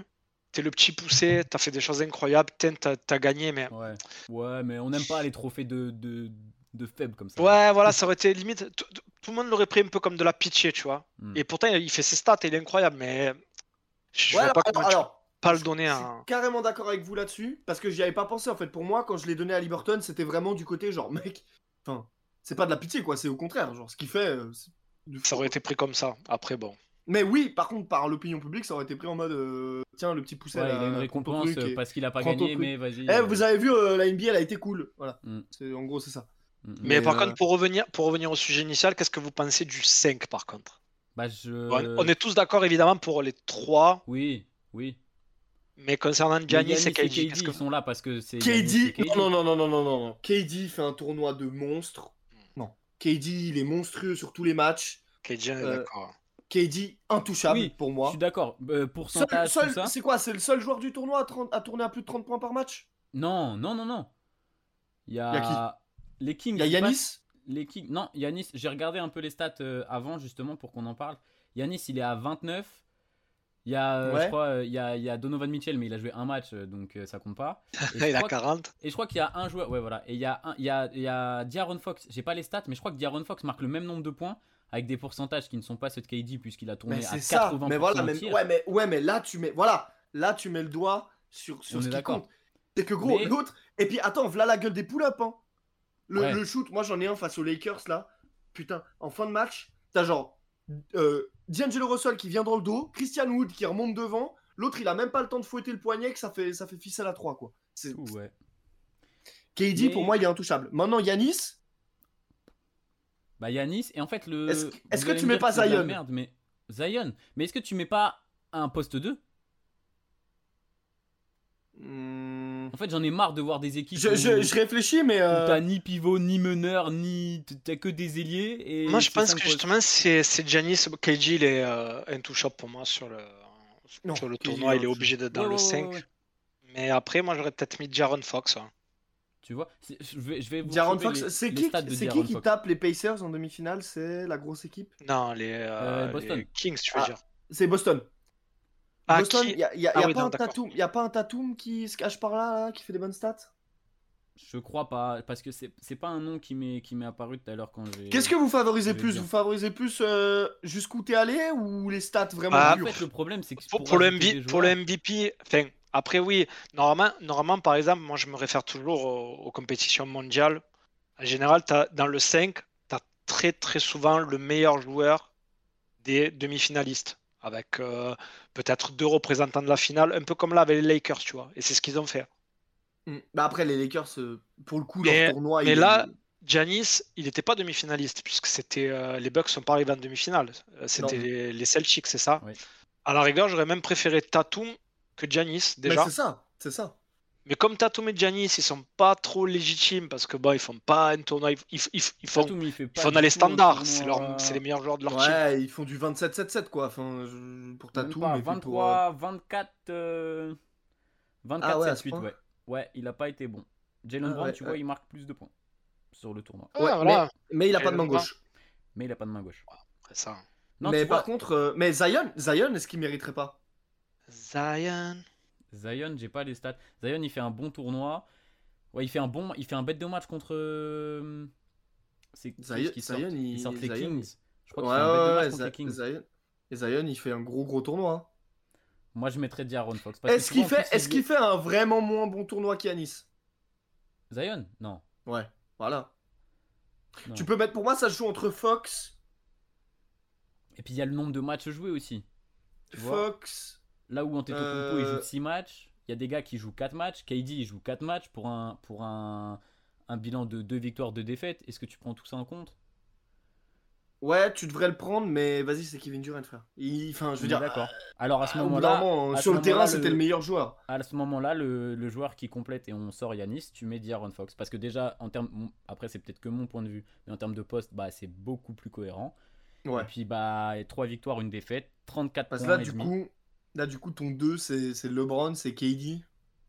t'es le petit poussé, t'as fait des choses incroyables, t'as gagné, mais Ouais, mais on n'aime pas les trophées de faibles comme ça. ouais, voilà, ça aurait été limite. Tout le monde l'aurait pris un peu comme de la pitié, tu vois. Et pourtant, il fait ses stats, et il est incroyable, mais je vois pas comment tu peux pas le donner Je suis à. carrément d'accord avec vous là-dessus, parce que j'y avais pas pensé en fait. Pour moi, quand je l'ai donné à Liberton, c'était vraiment du côté genre, mec, enfin, c'est pas de la pitié quoi, c'est au contraire, genre, ce qu'il fait. Ça aurait été pris comme ça, après, bon. Mais oui, par contre, par l'opinion publique, ça aurait été pris en mode tiens, le petit poussé Ouais, là, il a une prends ton récompense truc et parce qu'il a pas prends ton gagné, truc. mais vas-y. Vous avez vu, la NBA, elle a été cool. Voilà. En gros, c'est ça. Mais par contre, pour revenir au sujet initial, qu'est-ce que vous pensez du 5 par contre? Bah, On est tous d'accord évidemment pour les 3. Oui. Mais concernant Giannis et KD, ils sont là parce que c'est KD. Non. KD fait un tournoi de monstre. Non. KD, il est monstrueux sur tous les matchs. KD, on est d'accord. KD, intouchable pour moi. Je suis d'accord. Pourcentage, tout ça. C'est quoi? C'est le seul joueur du tournoi à tourner à plus de 30 points par match? Non. Il y a qui? les Kings. Il y a Giannis? Les Kings. Non, Giannis, j'ai regardé un peu les stats avant justement pour qu'on en parle. Giannis, il est à 29. Il y a, je crois, il y a Donovan Mitchell, mais il a joué un match, donc ça compte pas. Il a 40. Et je crois qu'il y a un joueur, ouais voilà. Et il y a De'Aaron Fox. J'ai pas les stats, mais je crois que De'Aaron Fox marque le même nombre de points avec des pourcentages qui ne sont pas ceux de KD puisqu'il a tourné à 80%. Mais voilà, mais là tu mets, le doigt sur ce qui compte. C'est que gros, l'autre. Et puis attends, voilà la gueule des pull-up. Hein. Le shoot, moi j'en ai un face aux Lakers là. Putain, en fin de match, t'as genre D'Angelo Russell qui vient dans le dos, Christian Wood qui remonte devant, l'autre il a même pas le temps de fouetter le poignet que ça fait ficelle à 3 quoi. KD pour moi il est intouchable. Maintenant Giannis. Bah Giannis et en fait Est-ce que tu mets pas Zion? Mais est-ce que tu mets pas un poste 2? En fait, j'en ai marre de voir des équipes. Je réfléchis, mais. Où t'as ni pivot, ni meneur, t'as que des ailiers. Et moi, je pense que justement, c'est Giannis. KD, il est intouchable pour moi sur le tournoi. Il est obligé d'être dans le 5. Ouais. Mais après, moi, j'aurais peut-être mis De'Aaron Fox. Hein. Tu vois, je vais vous De'Aaron Fox, c'est qui tape les Pacers en demi-finale? C'est la grosse équipe? Non, les Kings, tu veux dire. C'est Boston. Boston, il n'y a pas un Tatum qui se cache par là, qui fait des bonnes stats? Je crois pas, parce que c'est pas un nom qui m'est apparu tout à l'heure quand j'ai. Qu'est-ce que vous favorisez plus? Vous favorisez plus jusqu'où t'es allé ou les stats vraiment dures? En fait, le problème, c'est que pour le MVP, enfin, après oui, normalement, par exemple, moi je me réfère toujours aux compétitions mondiales. En général, dans le 5, tu as très très souvent le meilleur joueur des demi-finalistes. Avec peut-être 2 représentants de la finale, un peu comme là avec les Lakers, tu vois. Et c'est ce qu'ils ont fait. Bah après, les Lakers, pour le coup, leur tournoi... Mais là, Giannis, il n'était pas demi-finaliste, puisque c'était les Bucks sont pas arrivés en demi-finale. C'était les Celtics, c'est ça. Oui. À la rigueur, j'aurais même préféré Tatum que Giannis, déjà. Mais c'est ça. Mais comme Tatum et Giannis, ils sont pas trop légitimes, parce que ils font pas un tournoi, ils font dans les standards, c'est les meilleurs joueurs de leur team. Ouais, ils font du 27-7-7 quoi, enfin, pour Tatum. Mais 23, 24, 7-8, ouais. Ouais, il a pas été bon. Jalen Brown, tu vois, il marque plus de points sur le tournoi. Ouais, voilà. mais il a pas de main gauche. Après ça. Non, mais par contre, mais Zion, est-ce qu'il mériterait pas? Zion, j'ai pas les stats. Zion, il fait un bon tournoi. Ouais, il fait un bête de match contre. C'est Zion, il sort les Kings. Je crois qu'il fait un bête de match contre les Kings. Et Zion, il fait un gros tournoi. Hein. Moi, je mettrais De'Aaron Fox. Est-ce qu'il fait un vraiment moins bon tournoi qu'Yanis? Zion? Non. Ouais, voilà. Non. Tu peux mettre, pour moi, ça se joue entre Fox. Et puis il y a le nombre de matchs joués aussi. Fox. Là où Antetokounmpo il joue 6 matchs, il y a des gars qui jouent 4 matchs. KD il joue 4 matchs pour un bilan de 2 victoires, 2 défaites. Est-ce que tu prends tout ça en compte? Ouais, tu devrais le prendre, mais vas-y, c'est Kevin Durant, frère. Enfin, je veux dire. D'accord. Alors à ce moment-là, sur le terrain, c'était le meilleur joueur. À ce moment-là, le joueur qui complète et on sort Giannis, tu mets De'Aaron Fox. Parce que déjà, en termes. Après, c'est peut-être que mon point de vue, mais en termes de poste, c'est beaucoup plus cohérent. Ouais. Et puis, 3 victoires, 1 défaite, 34 points. Parce que là, du coup, ton 2, c'est LeBron, c'est KD.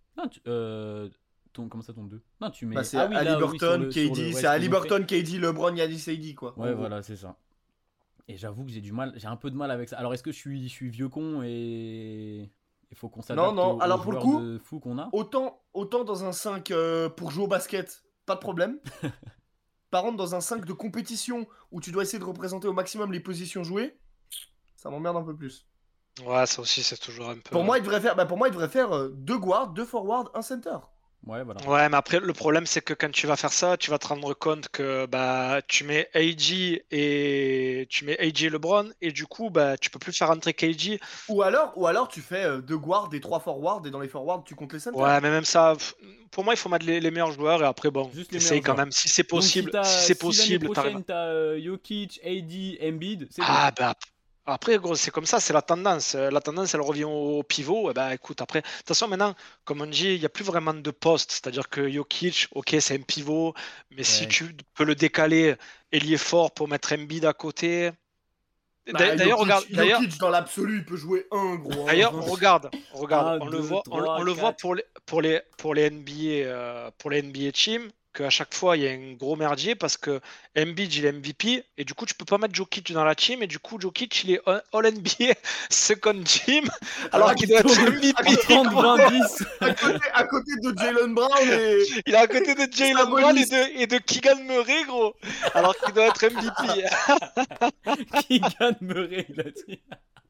Non, comment ça, ton 2? Non, tu mets. C'est Haliburton, KD. C'est Haliburton, KD, LeBron, Giannis, AD, quoi. Ouais, voilà, c'est ça. Et j'avoue que j'ai un peu de mal avec ça. Alors, est-ce que je suis vieux con et faut qu'on s'adapte non, alors aux pour le joueurs coup, de fou qu'on a. autant dans un 5 pour jouer au basket, pas de problème. Par contre, dans un 5 de compétition où tu dois essayer de représenter au maximum les positions jouées, ça m'emmerde un peu plus. Ouais, ça aussi, c'est toujours un peu. Pour moi, il devrait faire 2 guards, 2 forwards, un center. Ouais, voilà. Ouais, mais après, le problème, c'est que quand tu vas faire ça, tu vas te rendre compte que bah, tu mets AG et LeBron, et du coup, bah, tu peux plus faire rentrer KG. Ou alors tu fais 2 guards et 3 forwards, et dans les forwards, tu comptes les centers. Ouais, mais même ça, pour moi, il faut mettre les meilleurs joueurs, et après, bon, Juste les essaye meilleurs quand joueurs. même, si c'est Donc, possible, si t'arrives. l'année prochaine, t'as Jokic, AD, Embiid, c'est bon. Ah, bah, après, gros, c'est comme ça, c'est la tendance. La tendance, elle revient au pivot. Et bah, écoute, après, de toute façon, maintenant, comme on dit, il n'y a plus vraiment de poste. C'est-à-dire que Jokic, ok, c'est un pivot, mais si Ouais. tu peux le décaler, ailier fort pour mettre Embiid à côté. Bah, D'ailleurs, regarde. Jokic, dans l'absolu, il peut jouer un gros. D'ailleurs, regarde, Un, on le deux, voit, trois, on le voit quatre. pour les NBA team, qu'à chaque fois il y a un gros merdier parce que Embiid il est MVP et du coup tu peux pas mettre Jokic dans la team et du coup Jokic il est All NBA second team alors qu'il doit être MVP. 30, 20, 10. à côté de Jalen Brown et. Il est à côté de Jalen Brown Sabonis. et de Keegan Murray, gros, alors qu'il doit être MVP. Keegan Murray, il a dit.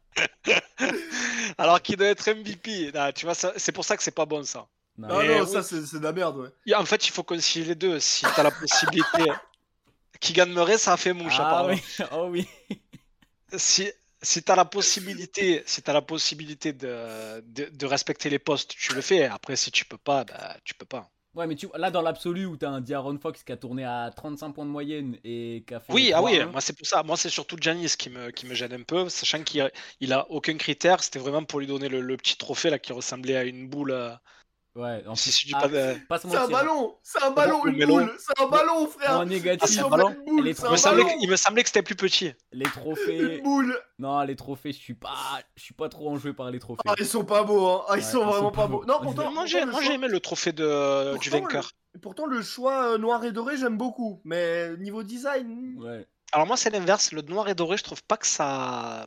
Alors qu'il doit être MVP. Ah, tu vois, c'est pour ça que c'est pas bon ça. Non. Ah Et non, oui. ça c'est de la merde, ouais. En fait, il faut concilier les deux. Si t'as la possibilité. Keegan Murray, ça a fait mouche, Ah apparemment. oui, oh oui. Si t'as la possibilité, de respecter les postes, tu le fais. Après, si tu peux pas, bah, tu peux pas. Ouais, mais là, dans l'absolu, où t'as un D'Aaron Fox qui a tourné à 35 points de moyenne et qui a fait. Oui, 3-1. moi c'est pour ça. Moi, c'est surtout Giannis qui me gêne un peu, sachant qu'il a aucun critère. C'était vraiment pour lui donner le petit trophée là qui ressemblait à une boule. Ouais, en Si plus. je dis pas de. Pas se C'est un mentir. ballon, une Melon. boule, c'est un ballon, frère. En négatif. c'est un Sur ballon. une boule, Les c'est trois- un ballon. Il me semblait que c'était plus petit. Les trophées. Une boule. Non, les trophées, je suis pas trop enjoué par les trophées. Ah, ils sont pas beaux, hein. Ah, ils Ouais, sont vraiment pas beaux. Non, Moi, pourtant, Moi, pourtant, j'ai aimé le trophée du Pourtant, vainqueur. pourtant, le choix noir et doré, j'aime beaucoup. Mais niveau design. Ouais. Alors moi, c'est l'inverse. Le noir et doré, je trouve pas que ça.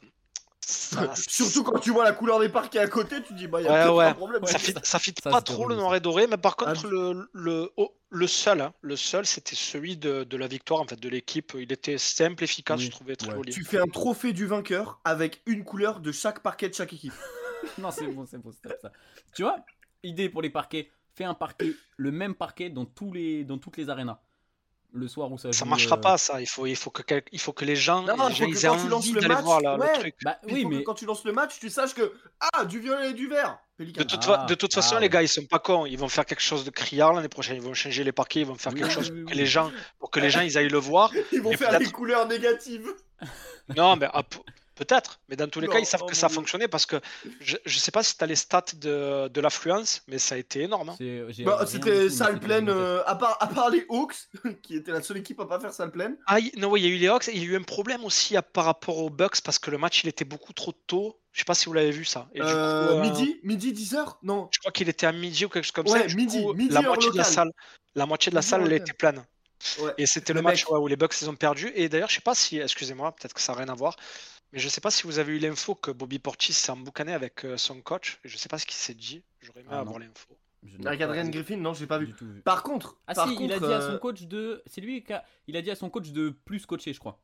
Surtout quand tu vois la couleur des parquets à côté, tu te dis, bah, y a Ouais, peut-être ouais. un problème. Ça fit Ça, pas c'était trop le relou, noir ça. et doré, mais par contre Ah, le seul, c'était celui de la victoire en fait de l'équipe. Il était simple, efficace, Oui, je trouvais très ouais. joli. Tu fais un trophée du vainqueur avec une couleur de chaque parquet de chaque équipe. Non, c'est bon, stop ça. Tu vois, idée pour les parquets. Fais un parquet, le même parquet dans toutes les arénas. Le soir où ça joue. Ça marchera pas, ça. Il faut que les gens, Non, il faut que ils aient quand tu lances envie le d'aller match, voir le ouais. truc. Bah Il oui, faut que mais. quand tu lances le match, tu saches que du violet et du vert. Pélican. De toute façon, Ah, les ouais. gars, ils sont pas cons. Ils vont faire quelque chose de criard l'année prochaine. Ils vont changer les parquets. Ils vont faire Oui, quelque oui, chose oui, pour oui. que les gens, ils aillent le voir. Ils vont Et faire peut-être- les couleurs négatives. Non, mais peut-être. Mais dans tous les Non, cas, ils savent oh que mon ça a Dieu. fonctionné parce que je sais pas si tu as les stats de l'affluence, mais ça a été énorme. Hein. J'ai Bah, rien c'était du tout, mais salle c'était pleine, gigantesque. à part les Hawks, qui étaient la seule équipe à pas faire salle pleine. Ah, non, ouais, il y a eu les Hawks et il y a eu un problème aussi par rapport aux Bucks parce que le match il était beaucoup trop tôt. Je sais pas si vous l'avez vu ça. Et du coup, Midi 10h? Non. je crois qu'il était à midi ou quelque chose comme Ouais, ça. Du midi, coup, midi la heure moitié de la locale. salle, elle Midi heure elle locale. était pleine. Ouais. Et c'était Mais le match mec. où les Bucks ils ont perdu. Et d'ailleurs, je sais pas si, excusez-moi, peut-être que ça n'a rien à voir, mais je sais pas si vous avez eu l'info que Bobby Portis s'est emboucané avec son coach. Et je sais pas ce qu'il s'est dit. J'aurais aimé Ah, avoir non. l'info. Je n'ai Avec pas Adrian Griffin, non, j'ai pas vu. du tout vu. Par contre, Ah par si, il a contre, dit à son coach de. C'est lui qui a. Il a dit à son coach de plus coacher, je crois.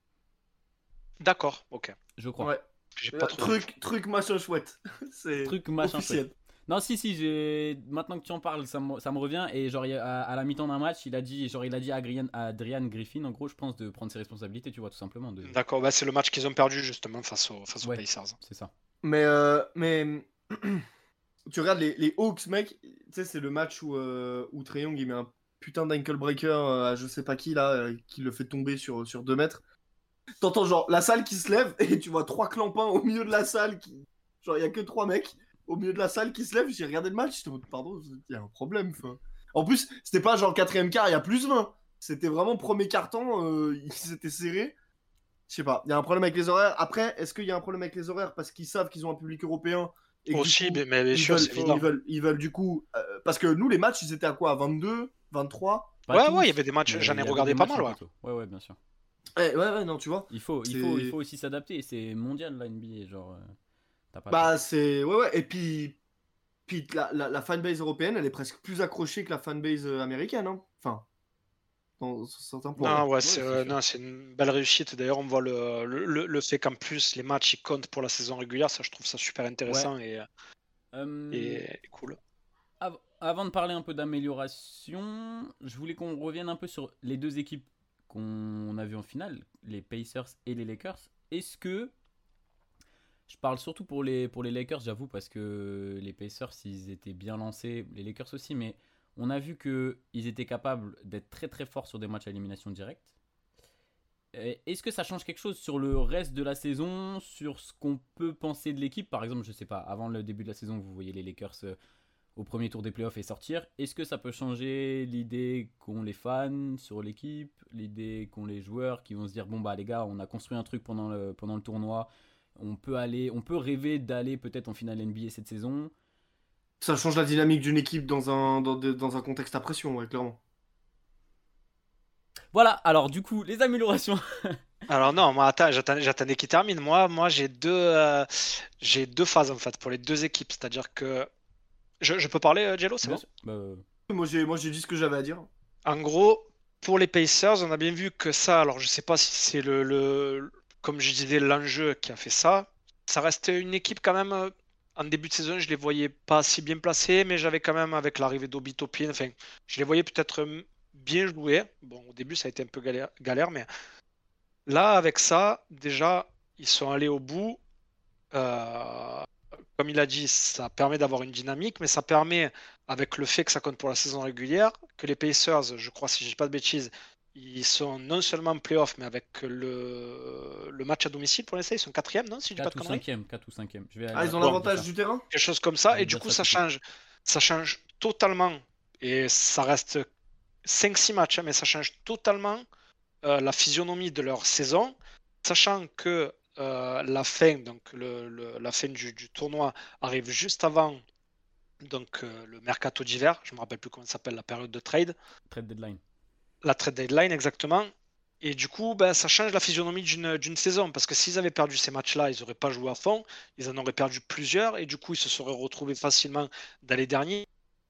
D'accord, ok. Je crois. ouais. J'ai pas trop. Truc machin chouette. C'est Truc machin officiel. chouette. Non, si, maintenant que tu en parles, ça me revient. Et genre, à la mi-temps d'un match, il a dit à Adrian Griffin, en gros, je pense, de prendre ses responsabilités, tu vois, tout simplement. D'accord, bah c'est le match qu'ils ont perdu justement face aux Ouais. Pacers. Ah, C'est ça. Mais tu regardes les Hawks, mec. Tu sais, c'est le match où Trae Young il met un putain d'ankle breaker à je sais pas qui là, qui le fait tomber sur 2 mètres. T'entends genre la salle qui se lève et tu vois 3 clampins au milieu de la salle qui. Genre, il y a que 3 mecs au milieu de la salle qui se lèvent. J'ai regardé le match, j'étais en mode, pardon, il y a un problème. Fin. En plus, c'était pas genre le 4ème quart, il y a plus 20. C'était vraiment premier carton, ils s'étaient serrés. Je sais pas, il y a un problème avec les horaires. Après, est-ce qu'il y a un problème avec les horaires parce qu'ils savent qu'ils ont un public européen et que Aussi, du coup, mais bien sûr, c'est évident. ils veulent du coup. Parce que nous, les matchs, ils étaient à quoi, à 22, 23? Pas tous, Ouais, il y avait des matchs, mais j'en il ai y avait regardé des pas matchs mal, un ouais. peu tôt. Ouais, bien sûr. Ouais, non, tu vois. Il faut C'est- aussi s'adapter. C'est mondial, la NBA. Genre, T'as pas Bah, c'est. Ouais, ouais. Et puis la fanbase européenne, elle est presque plus accrochée que la fanbase américaine. Hein. Enfin, sur certains points. Non, ouais, c'est sûr. non, c'est une belle réussite. D'ailleurs, on voit le fait qu'en plus les matchs ils comptent pour la saison régulière, ça je trouve ça super intéressant Euh, et cool. Avant de parler un peu d'amélioration, je voulais qu'on revienne un peu sur les deux équipes qu'on a vues en finale, les Pacers et les Lakers. Est-ce que, je parle surtout pour les Lakers, j'avoue, parce que les Pacers, ils étaient bien lancés, les Lakers aussi, mais on a vu qu'ils étaient capables d'être très très forts sur des matchs à élimination directe. Est-ce que ça change quelque chose sur le reste de la saison, sur ce qu'on peut penser de l'équipe? Par exemple, je sais pas, avant le début de la saison, vous voyez les Lakers au premier tour des playoffs et sortir. Est-ce que ça peut changer l'idée qu'ont les fans sur l'équipe, l'idée qu'ont les joueurs qui vont se dire bon bah les gars, on a construit un truc pendant le tournoi, on peut rêver d'aller peut-être en finale NBA cette saison. Ça change la dynamique d'une équipe dans un contexte à pression, ouais, clairement. Voilà, alors du coup, les améliorations. Alors non, moi attends, j'attendais qu'il termine. Moi j'ai deux phases en fait pour les deux équipes, c'est-à-dire que je peux parler, Jello, c'est Bien bon? sûr. Bah, Moi, j'ai dit ce que j'avais à dire. En gros, pour les Pacers, on a bien vu que ça, alors je sais pas si c'est comme je disais, l'enjeu qui a fait ça. Ça restait une équipe quand même, en début de saison, je les voyais pas si bien placés, mais j'avais quand même, avec l'arrivée d'Obi Toppin, enfin, je les voyais peut-être bien jouer. Bon, au début, ça a été un peu galère, mais là, avec ça, déjà, ils sont allés au bout. Euh, Comme il a dit, ça permet d'avoir une dynamique, mais ça permet, avec le fait que ça compte pour la saison régulière, que les Pacers, je crois, si je dis pas de bêtises, ils sont non seulement en playoff, mais avec le match à domicile pour l'instant, ils sont quatrième, non? Si je dis pas de 4 ou conneries. 5e, 4 ou 5e. Je vais Ah, ils ont bon, l'avantage du terrain? Quelque chose comme Je ça, vais et du dire coup, ça ça tout de suite. change totalement, et ça reste 5-6 matchs, hein, mais ça change totalement la physionomie de leur saison, sachant que la fin, donc la fin du tournoi arrive juste avant donc, le mercato d'hiver, je me rappelle plus comment ça s'appelle, la période de trade, Trade deadline. la trade deadline exactement. Et du coup, ben, ça change la physionomie d'une saison, parce que s'ils avaient perdu ces matchs-là, ils n'auraient pas joué à fond, ils en auraient perdu plusieurs, et du coup, ils se seraient retrouvés facilement dans les derniers.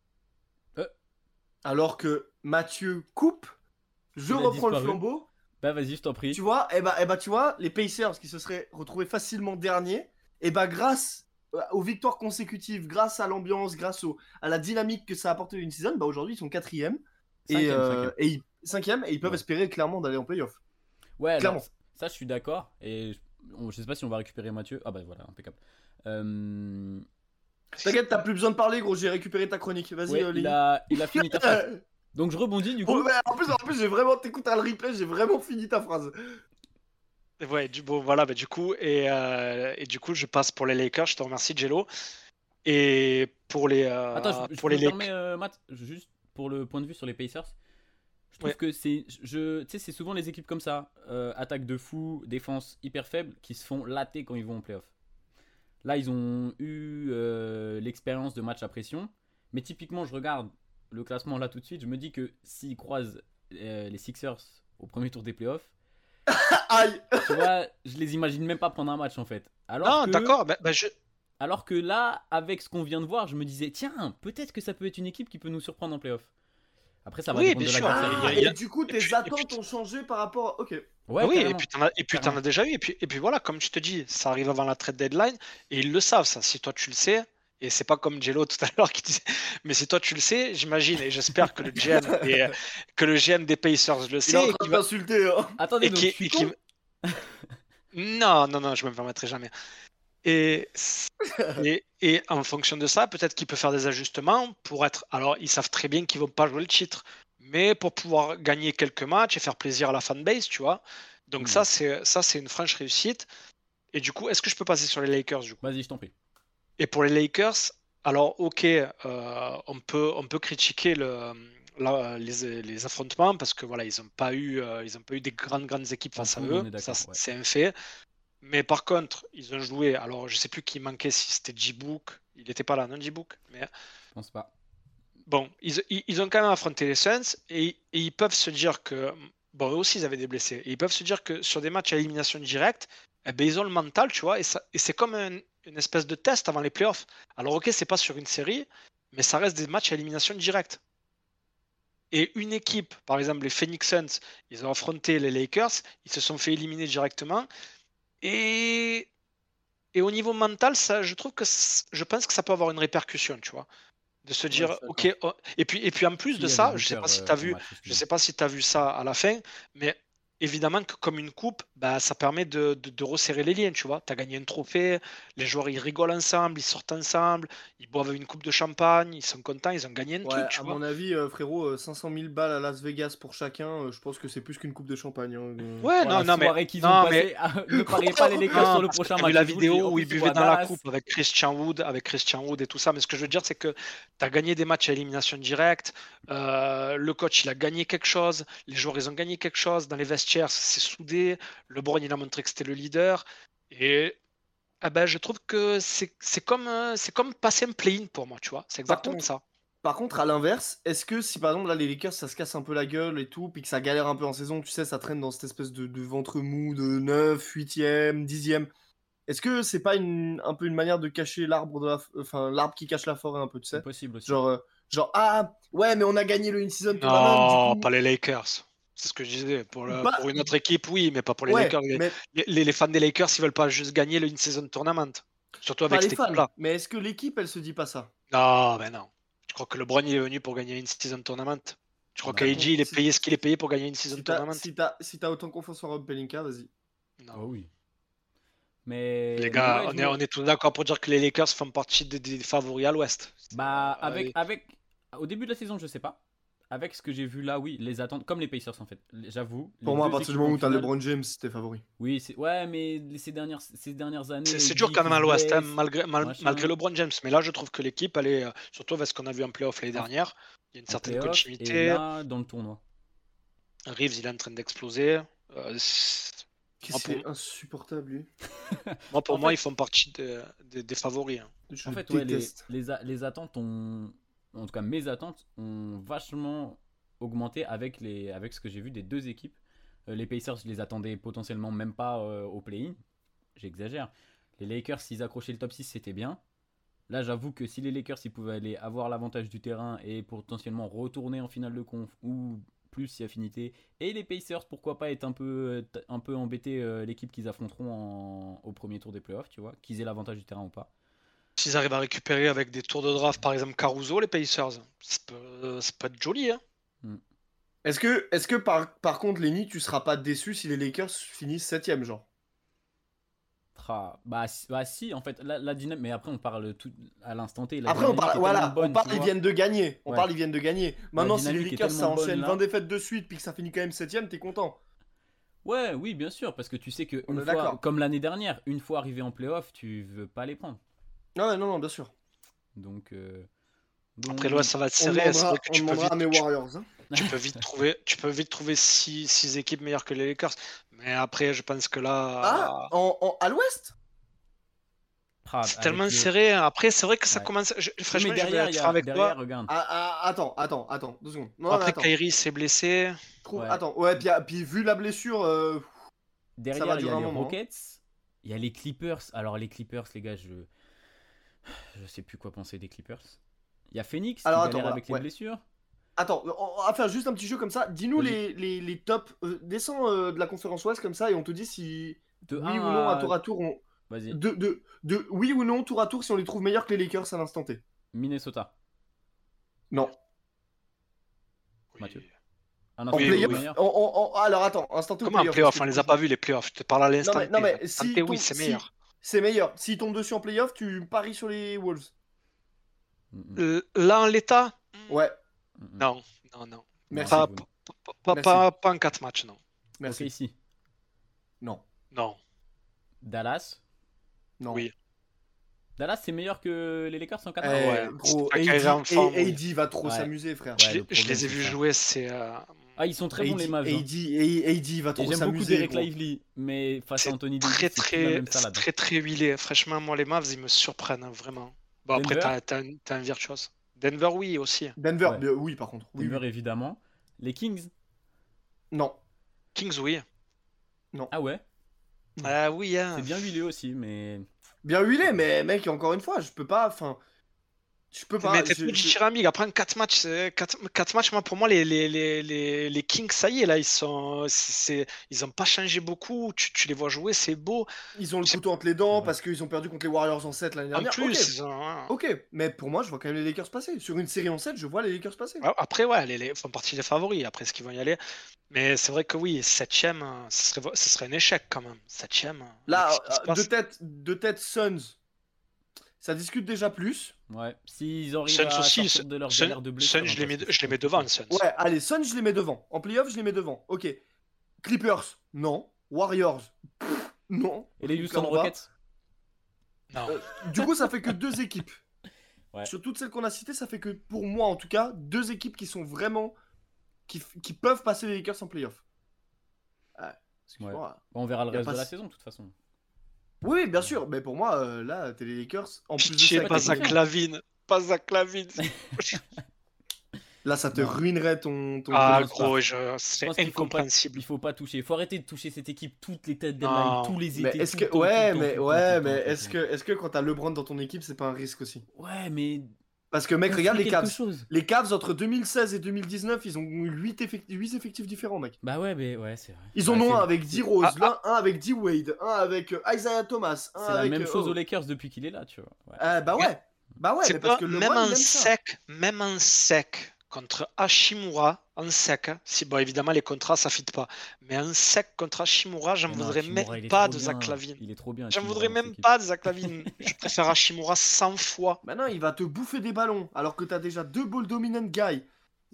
Alors que Mathieu coupe, je Il a reprends le disparu. flambeau. Bah vas-y, je t'en prie. Tu vois, tu vois, les Pacers qui se seraient retrouvés facilement derniers, grâce aux victoires consécutives, grâce à l'ambiance, à la dynamique que ça a apporté une saison, bah aujourd'hui ils sont quatrième Cinquième. cinquième et ils peuvent Ouais. espérer clairement d'aller en playoff. Ouais, alors Clairement. ça je suis d'accord. Et je sais pas si on va récupérer Mathieu. Ah bah voilà, impeccable. T'inquiète, t'as plus besoin de parler, gros, j'ai récupéré ta chronique. Vas-y, Ouais, Lily. il a fini ta phrase. Donc je rebondis du coup. Bon, en plus, j'ai vraiment, t'écoutes à le replay, j'ai vraiment fini ta phrase. Ouais, bon, voilà, bah, du coup, et du coup, je passe pour les Lakers. Je te remercie, Jello. Et pour les, Attends, je pour me les permets, Lakers. Matt, juste pour le point de vue sur les Pacers. Je trouve Ouais. que tu sais, c'est souvent les équipes comme ça, attaque de fou, défense hyper faible, qui se font latter quand ils vont en playoff. Là, ils ont eu l'expérience de match à pression, mais typiquement, je regarde le classement là tout de suite, je me dis que s'ils croisent les Sixers au premier tour des playoffs, Aïe. tu vois, je les imagine même pas prendre un match en fait. Non, d'accord, Alors que là, avec ce qu'on vient de voir, je me disais, tiens, peut-être que ça peut être une équipe qui peut nous surprendre en playoff. Après, ça va Oui, dépendre bien de sûr. l'adversaire. Et du coup, et puis- tes attentes ont changé par rapport. Ok. Ouais, oui, carrément. et puis t'en Carrément. as déjà eu. Et puis voilà, comme je te dis, ça arrive avant la trade deadline. Et ils le savent, ça. Si toi tu le sais, et c'est pas comme Jello tout à l'heure qui disait, mais si toi tu le sais, j'imagine, et j'espère que le GM des Pacers le Il est sait. en Et train qui va, d'insulter. Hein. Attendez, et donc qui, je suis et qui- con. Non, non, non, je me permettrai jamais. Et, et en fonction de ça, peut-être qu'il peut faire des ajustements pour être. Alors, ils savent très bien qu'ils vont pas jouer le titre, mais pour pouvoir gagner quelques matchs et faire plaisir à la fanbase, tu vois. Donc ça, c'est une franche réussite. Et du coup, est-ce que je peux passer sur les Lakers du coup? Vas-y, je t'en prie. Et pour les Lakers, alors ok, on peut critiquer les affrontements parce que voilà, ils n'ont pas eu des grandes équipes En face à poule, eux. on est Ça, d'accord. Ouais. c'est un fait. Mais par contre, ils ont joué. Alors, je sais plus qui manquait, si c'était J-Book. Il n'était pas là, non, J-Book. Mais Je pense pas. bon, ils ont quand même affronté les Suns et ils peuvent se dire que. Bon, eux aussi, ils avaient des blessés. Et ils peuvent se dire que sur des matchs à élimination directe, eh ben, ils ont le mental, tu vois. Et c'est comme une espèce de test avant les playoffs. Alors ok, c'est pas sur une série, mais ça reste des matchs à élimination directe. Et une équipe, par exemple les Phoenix Suns, ils ont affronté les Lakers, ils se sont fait éliminer directement. Et au niveau mental, ça, je pense que ça peut avoir une répercussion, tu vois. De se Ouais, dire, je suis ok, d'accord. oh, et puis en plus S'il de y a ça, des je sais bunkers pas si tu as au vu, match, je excuse-moi. sais pas si tu as vu ça à la fin, mais évidemment que comme une coupe, bah, ça permet de resserrer les liens, tu vois. Tu as gagné un trophée, les joueurs ils rigolent ensemble, ils sortent ensemble, ils boivent une coupe de champagne, ils sont contents, ils ont gagné un Ouais, truc, tu à vois. mon avis, frérot, 500 000 balles à Las Vegas pour chacun, je pense que c'est plus qu'une coupe de champagne. Hein. Ouais, Oh, la non, mais soirée qu'ils ont passée, ne pariez pas les Lakers non, sur le parce que prochain tu as vu match, la je vous le dis. vidéo En où plus, il ils vont buvait à dans la Dallas. coupe avec Christian Wood et tout ça. Mais ce que je veux dire, c'est que tu as gagné des matchs à élimination directe. Le coach, il a gagné quelque chose. Les joueurs, ils ont gagné quelque chose. Dans les vestiaires, c'est soudé. LeBron, il a montré que c'était le leader. Et ben, je trouve que c'est comme passer un play-in pour moi, tu vois. C'est Par exactement contre, ça. Par contre, à l'inverse, est-ce que si par exemple là les Lakers ça se casse un peu la gueule et tout, puis que ça galère un peu en saison, tu sais, ça traîne dans cette espèce de ventre mou de 9, 8e, 10e, est-ce que c'est pas un peu une manière de cacher l'arbre qui cache la forêt un peu, tu C'est sais? possible aussi. Genre, ah ouais, mais on a gagné le in-season tournament, du Non, coup. pas les Lakers. C'est ce que je disais. Pas... Pour une autre équipe, oui, mais pas pour les Ouais, Lakers. mais Les fans des Lakers, ils veulent pas juste gagner le in-season tournament. Surtout pas avec les cette fans. équipe-là. Mais est-ce que l'équipe elle se dit pas ça? Non, ben non. Je crois que LeBron il est venu pour gagner une season tournament. Je crois Non. qu'AJ il est payé ce qu'il est payé pour gagner une season Si tournament. si t'as autant confiance en Rob Pelinka, vas-y. Non. Oh oui. Les Mais gars, ouais, on est tous d'accord pour dire que les Lakers font partie des favoris à l'Ouest. bah, Et- au début de la saison, je sais pas. Avec ce que j'ai vu là, oui, les attentes, comme les Pacers en fait. J'avoue. Pour les moi, à deux partir du équipes moment en où t'as finale- LeBron James, c'était favori. Oui, ouais, mais ces dernières années, C'est AD dur quand même qui à se l'Ouest, hein, blesse, malgré machin, LeBron James. Mais là, je trouve que l'équipe, elle est, surtout avec ce qu'on a vu en playoff l'année en, dernière, il y a une en certaine playoff et continuité. là, dans le tournoi. Reeves, il est en train d'exploser. Qu'est-ce qu'il est insupportable, lui. Pour En moi, fait- ils font partie des favoris. Hein. Je En le fait, ouais, déteste. les attentes ont. En tout cas, mes attentes ont vachement augmenté avec ce que j'ai vu des deux équipes. Les Pacers, je les attendais potentiellement même pas au play-in. J'exagère. Les Lakers, s'ils accrochaient le top 6, c'était bien. Là, j'avoue que si les Lakers ils pouvaient aller avoir l'avantage du terrain et potentiellement retourner en finale de conf ou plus si affinité, et les Pacers, pourquoi pas être un peu embêter l'équipe qu'ils affronteront au premier tour des playoffs, tu vois, qu'ils aient l'avantage du terrain ou pas. S'ils arrivent à récupérer avec des tours de draft, par exemple Caruso, les Pacers, ça peut être joli. Hein. Est-ce que par contre, Lenny, tu seras pas déçu si les Lakers finissent 7ème, genre? Bah si, en fait, la dynamique, mais après on parle tout à l'instant T. Après, on parle, voilà, bonne, on parle, tu ils vois. viennent de gagner. On Ouais. parle, ils viennent de gagner. Maintenant, si les dynamique est Lakers, ça tellement bonne, enchaîne là. 20 défaites de suite, puis que ça finit quand même 7ème, t'es content. Ouais, oui, bien sûr, parce que tu sais que On une est fois, d'accord. comme l'année dernière, une fois arrivé en playoff, tu veux pas les prendre. Ouais, non, bien sûr. Donc Après, l'Ouest, ça va être On serré. C'est demandera, vrai que on demandera à mes Warriors. Hein. tu peux vite trouver six équipes meilleures que les Lakers. Mais après, je pense que là, Ah, à l'ouest? c'est tellement serré. Après, c'est vrai que ça commence. Franchement, mais je vais derrière, être franc avec toi. regarde. Attends, 2 secondes. Non, Après, attends. Kyrie s'est blessé. Ouais. Attends, ouais, puis vu la blessure, ça va Derrière, il y a durer un les moment. Rockets, il y a les Clippers. Alors les Clippers, les gars, je sais plus quoi penser des Clippers. Il y a Phoenix qui galère avec les blessures. Attends, on va faire juste un petit jeu comme ça. Dis-nous Vas-y. les tops. Descends de la conférence ouest comme ça et on te dit si De oui 1 ou non à- à tour à tour. Vas-y. De oui ou non tour à tour si on les trouve meilleurs que les Lakers à l'instant T. Minnesota. Non. Mathieu. En Oui, playoff. oui. Alors attends, instant T. Comment en playoff? On les a pas vus les playoffs. Je te parle à l'instant. Non mais si oui, c'est meilleur. c'est meilleur. S'ils tombent dessus en playoff, tu paries sur les Wolves. Là en l'état? Ouais. Non. Merci. Pas en 4 matchs, non. Merci. Ok, ici. Non. Dallas. Non. Oui. Dallas, c'est meilleur que les Lakers en 4 ouais. Gros, C'est pas Kyrie en forme, oui. AD va trop Ouais. s'amuser, frère. Ouais. Je les ai vus jouer, c'est. Ah, ils sont très bons les Mavs. hein. AD va Et trop j'aime beaucoup s'amuser. Derek gros. Lively, mais face à C'est Anthony Davis, c'est plus la même salade. très huilé. Franchement, moi, les Mavs, ils me surprennent, hein, vraiment. Bon, après, Denver t'as un virtuose. Denver, oui, aussi. Denver, Ouais. oui, par contre. Oui, Denver, oui. évidemment. Les Kings. Non. Kings, oui. Ah ouais. Ah oui, hein. C'est bien huilé aussi, mais bien huilé, mais mec, encore une fois, je peux pas. Enfin, je peux pas. Mais t'es trop dithyrambique. Après 4 matchs, 4 matchs, moi, pour moi, les Kings, ça y est, là, ils ont pas changé beaucoup. Tu les vois jouer, c'est beau. Ils ont le C'est- couteau entre les dents Ouais. parce qu'ils ont perdu contre les Warriors en 7 l'année En dernière. plus, Ok, ils ont- ok, mais pour moi, je vois quand même les Lakers passer. Sur une série en 7, je vois les Lakers passer. Après, ouais, les font partie des favoris. Après, est-ce qu'ils vont y aller? Mais c'est vrai que oui, 7ème, ce serait un échec quand même. 7ème, avec ce Là, qui se passe. de tête Suns, ça discute déjà plus. Ouais, s'ils arrivent Suns à aussi, sortir de leur galère de blessure. Suns, je les mets, parce que je c'est les mets compliqué. devant, Suns. Ouais, allez, Suns, je les mets devant. En playoff, je les mets devant. Ok. Clippers, non. Warriors, non. Et les Houston Clairement pas. Rockets? Non. Du coup, ça fait que 2 équipes. Ouais. Sur toutes celles qu'on a citées, ça fait que, pour moi en tout cas, 2 équipes qui sont vraiment. Qui peuvent passer les Lakers en playoff. Excuse-moi. On verra le Y a reste pas de la si- saison, de toute façon. Oui, bien sûr, mais pour moi, là, t'es les Lakers. En plus de Pitié, ça, pas pas avec Zach les- Lavine. Pas Zach Lavine. là, ça te Non. ruinerait ton. Ah, pense gros, pas. c'est Je pense qu'il faut pas, incompréhensible. il faut pas toucher. Il faut arrêter de toucher cette équipe toutes les têtes Non. deadline, tous les Mais étés. est-ce tout que. le temps, Ouais, tout le temps, mais, tout le temps, ouais, tout le mais temps, tout le est-ce que quand t'as LeBron dans ton équipe, c'est pas un risque aussi? temps. Ouais, mais. Parce que, mec, construis regarde les quelque Cavs. chose. Les Cavs, entre 2016 et 2019, ils ont eu 8 effectifs différents, mec. Bah ouais, mais ouais, c'est vrai. Ils en Ouais, ont c'est- un avec D. Rose, Ah, là, un avec D. Wade, un avec Isaiah Thomas, un C'est la avec. même chose oh. aux Lakers depuis qu'il est là, tu vois. Ouais. Bah ouais. Bah ouais, C'est mais parce quoi, que même LeBron, en il aime ça. sec, contre Hashimura, en sec, hein, si bon évidemment les contrats ça fit pas, mais en sec contre Hashimura, j'en Mais non, voudrais Hachimura, même il est pas trop de bien. Zach Lavine. Il est trop bien. J'en Hachimura voudrais dans même cette équipe. pas de Zach Lavine. Je préfère Hashimura 100 fois. Bah non, il va te bouffer des ballons, alors que t'as déjà 2 ball dominant guys.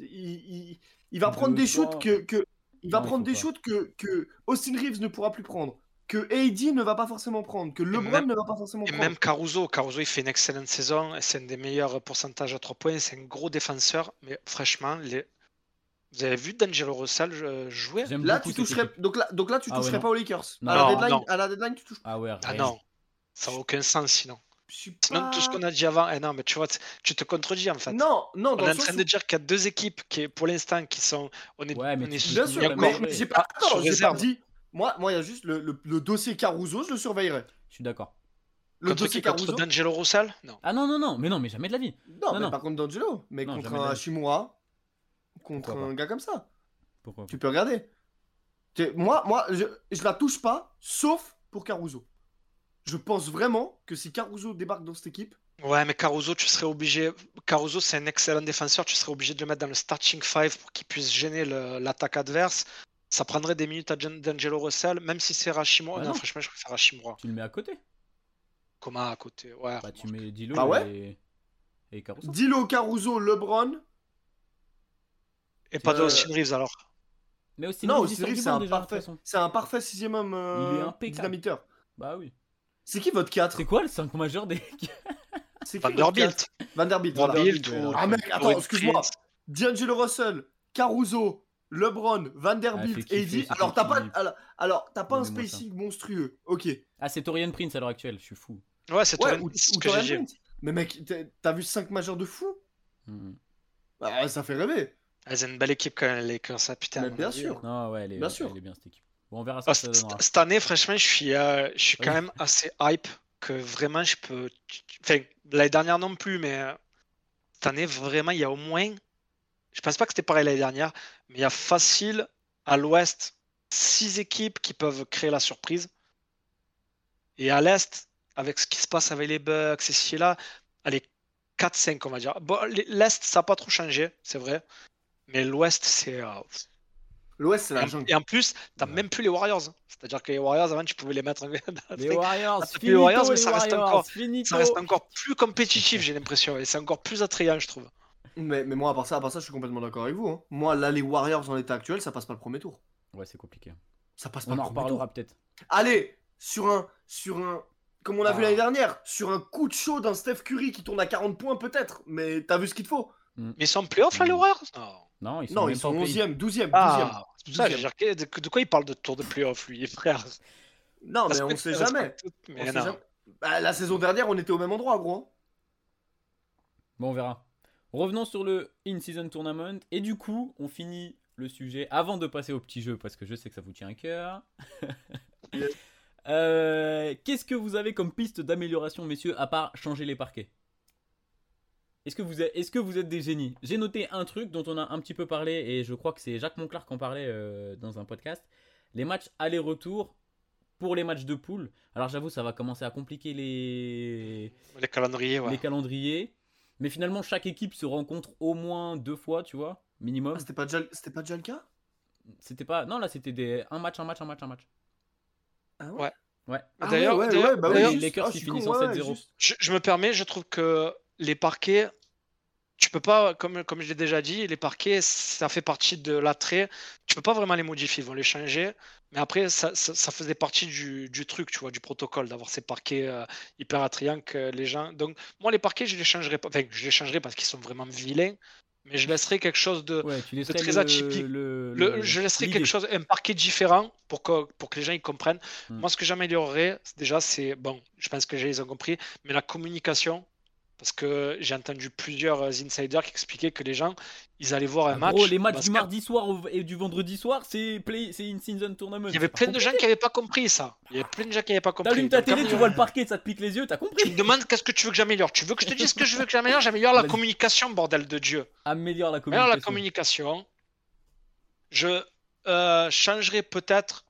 Il va prendre Deux, des shoots trois. que il va Non, il prendre faut des pas. shoots que Austin Reeves ne pourra plus prendre, que AD ne va pas forcément prendre, que LeBron même- ne va pas forcément Et prendre. même Caruso, il fait une excellente saison, c'est un des meilleurs pourcentages à 3 points, c'est un gros défenseur, mais franchement, vous avez vu D'Angelo Russell jouer? J'aime Là, beaucoup tu cette toucherais. équipe. Donc là, tu Ah ouais, toucherais non. pas aux Lakers. Non. À la Non, deadline, non. à la deadline, tu touches. Ah ouais, Ah arrête. non, ça n'a aucun sens sinon. Je suis Sinon, tout ce pas- qu'on a dit avant, non, mais tu vois, tu te contredis en fait. Non, non, On dans est le en sens train où- de dire qu'il y a 2 équipes qui, pour l'instant, qui sont. On est, Ouais, mais on est tu peux Bien toujours sûr, la mais manger. j'ai pas, sur attends, j'ai pas réserve. dit. Moi, il y a juste le dossier Caruso, je le surveillerai. Je suis d'accord. Le Contre dossier qui? Contre Caruso. D'Angelo Russell? Non. Ah non, mais jamais de la vie. Non, Non, mais non. par contre D'Angelo, mais Non, contre jamais de un la vie. Hashimura, contre Pourquoi un pas. gars comme ça, Pourquoi tu peux regarder. Moi, je la touche pas, sauf pour Caruso. Je pense vraiment que si Caruso débarque dans cette équipe, Ouais, mais Caruso, tu serais obligé. Caruso, c'est un excellent défenseur. Tu serais obligé de le mettre dans le starting 5 pour qu'il puisse gêner l'attaque adverse. Ça prendrait des minutes à D'Angelo Russell, même si c'est Hashimura. Bah non, non. franchement, je préfère Hashimura. Tu le mets à côté. Comment à côté? Ouais. Bah, tu mets Dilo Ah ouais et Caruso. Dilo, Caruso, LeBron. Et pas de Euh, Austin Reeves alors. Mais Austin Non, Reeves, il Austin sort Reeves, du c'est banc un déjà, de toute parfait, façon. c'est un parfait sixième homme Il est impeccable. dynamiteur. Bah oui. C'est qui votre 4? C'est quoi le 5 majeur des. C'est qui votre Vanderbilt. 4? Vanderbilt. voilà. Vanderbilt voilà. ou. Ah mec, attends, ou excuse-moi. Prince. D'Angelo Russell, Caruso, LeBron, Vanderbilt, Ah, fait kiffer, AD. c'est Alors ton t'as pas, kiff. alors t'as pas un Donnez-moi ça. spacing monstrueux. Ok. Ah, c'est Torian Prince à l'heure actuelle, je suis fou. Ouais, c'est Ouais, toi. ou C'est ce que Torian j'ai dit. Prince. Mais mec, t'as vu 5 majeurs de fou? Mhm. Bah, ça fait rêver. Elles ont une belle équipe quand même, les Lakers, ça putain. Mais à mon bien avis, sûr. hein. Non, ouais, Bien sûr. elle est bien cette équipe. Bon, on verra Ah, ce que ça donnera. cette année, franchement, je suis quand Oui. même assez hype que vraiment je peux. Enfin, l'année dernière non plus, mais cette année, vraiment, il y a au moins. Je pense pas que c'était pareil l'année dernière, mais il y a facile à l'ouest 6 équipes qui peuvent créer la surprise. Et à l'est, avec ce qui se passe avec les Bucks et ci et là, allez, 4-5, on va dire. Bon, l'est, ça n'a pas trop changé, c'est vrai. Mais l'ouest, c'est. L'Ouest, c'est la jungle. Et en plus, t'as Ouais. même plus les Warriors. C'est-à-dire que les Warriors, avant, tu pouvais les mettre. Les Warriors, taper les finito, Warriors, mais les ça reste Warriors, encore- finito. Ça reste encore plus compétitif, j'ai l'impression. Et c'est encore plus attrayant, je trouve. Mais moi, à part ça, je suis complètement d'accord avec vous. Hein. Moi, là, les Warriors en l'état actuel, ça passe pas le premier tour. Ouais, c'est compliqué. Ça passe pas On le en premier tour. reparlera peut-être. Allez, sur un, comme on a vu Ah. l'année dernière, sur un coup de chaud d'un Steph Curry qui tourne à 40 points peut-être, mais t'as vu ce qu'il te faut. Mais ils sont en playoff, là, les Warriors? Non. Non, ils sont Non, même ils pas sont au play. 11e, 12e, 12e. Ah, c'est pour ça, 12e. je veux dire, de quoi il parle de tour de playoff, lui, frère? Non, mais on Respecte- sait jamais. respecte tout, On Mais sait non. jamais. Bah, la saison dernière, on était au même endroit, gros. Bon, on verra. Revenons sur le In-Season Tournament. Et du coup, on finit le sujet avant de passer au petit jeu, parce que je sais que ça vous tient à cœur. Yes. Qu'est-ce que vous avez comme piste d'amélioration, messieurs, à part changer les parquets? Est-ce que vous êtes des génies? J'ai noté un truc dont on a un petit peu parlé et je crois que c'est Jacques Monclar qui en parlait dans un podcast. Les matchs aller-retour pour les matchs de poule. Alors j'avoue, ça va commencer à compliquer Les calendriers, ouais. les calendriers. Mais finalement, chaque équipe se rencontre au moins 2 fois, tu vois, minimum. Ah, c'était pas déjà le cas? C'était pas. Non, là, c'était un match. Ah ouais? Ouais. Ouais. Ah D'ailleurs- ouais, d'ailleurs- bah oui, d'ailleurs- les juste. Lakers Ah, je qui suis finissent con, en ouais, 7-0. juste. Je me permets, je trouve que les parquets, tu peux pas, comme je l'ai déjà dit, les parquets, ça fait partie de l'attrait. Tu peux pas vraiment les modifier, ils vont les changer. Mais après, ça faisait partie du truc, tu vois, du protocole, d'avoir ces parquets hyper attrayants que les gens. Donc, moi, les parquets, je les changerai pas. Enfin, je les changerai parce qu'ils sont vraiment vilains. Mais je laisserai quelque chose de Ouais, tu de laisserais très atypique. Je laisserai l'idée. quelque chose, un parquet différent pour que les gens y comprennent. Hmm. Moi, ce que j'améliorerais, déjà, c'est, bon, je pense que les gens ils ont compris, mais la communication. Parce que j'ai entendu plusieurs insiders qui expliquaient que les gens, ils allaient voir un Ah, match. gros, les matchs parce du que mardi soir et du vendredi soir, c'est in-season tournament. il y avait C'est pas plein de gens compliqué. qui n'avaient pas compris ça. Il y avait plein de gens qui n'avaient pas compris. T'allumes ta Donc, télé, comme- tu vois le parquet, ça te pique les yeux, t'as Tu compris? me demandes qu'est-ce que tu veux que j'améliore. Tu veux que je te dise ce que je veux que j'améliore? J'améliore la Vas-y. communication, bordel de Dieu. Améliore la Améliore la communication. communication. Je changerai peut-être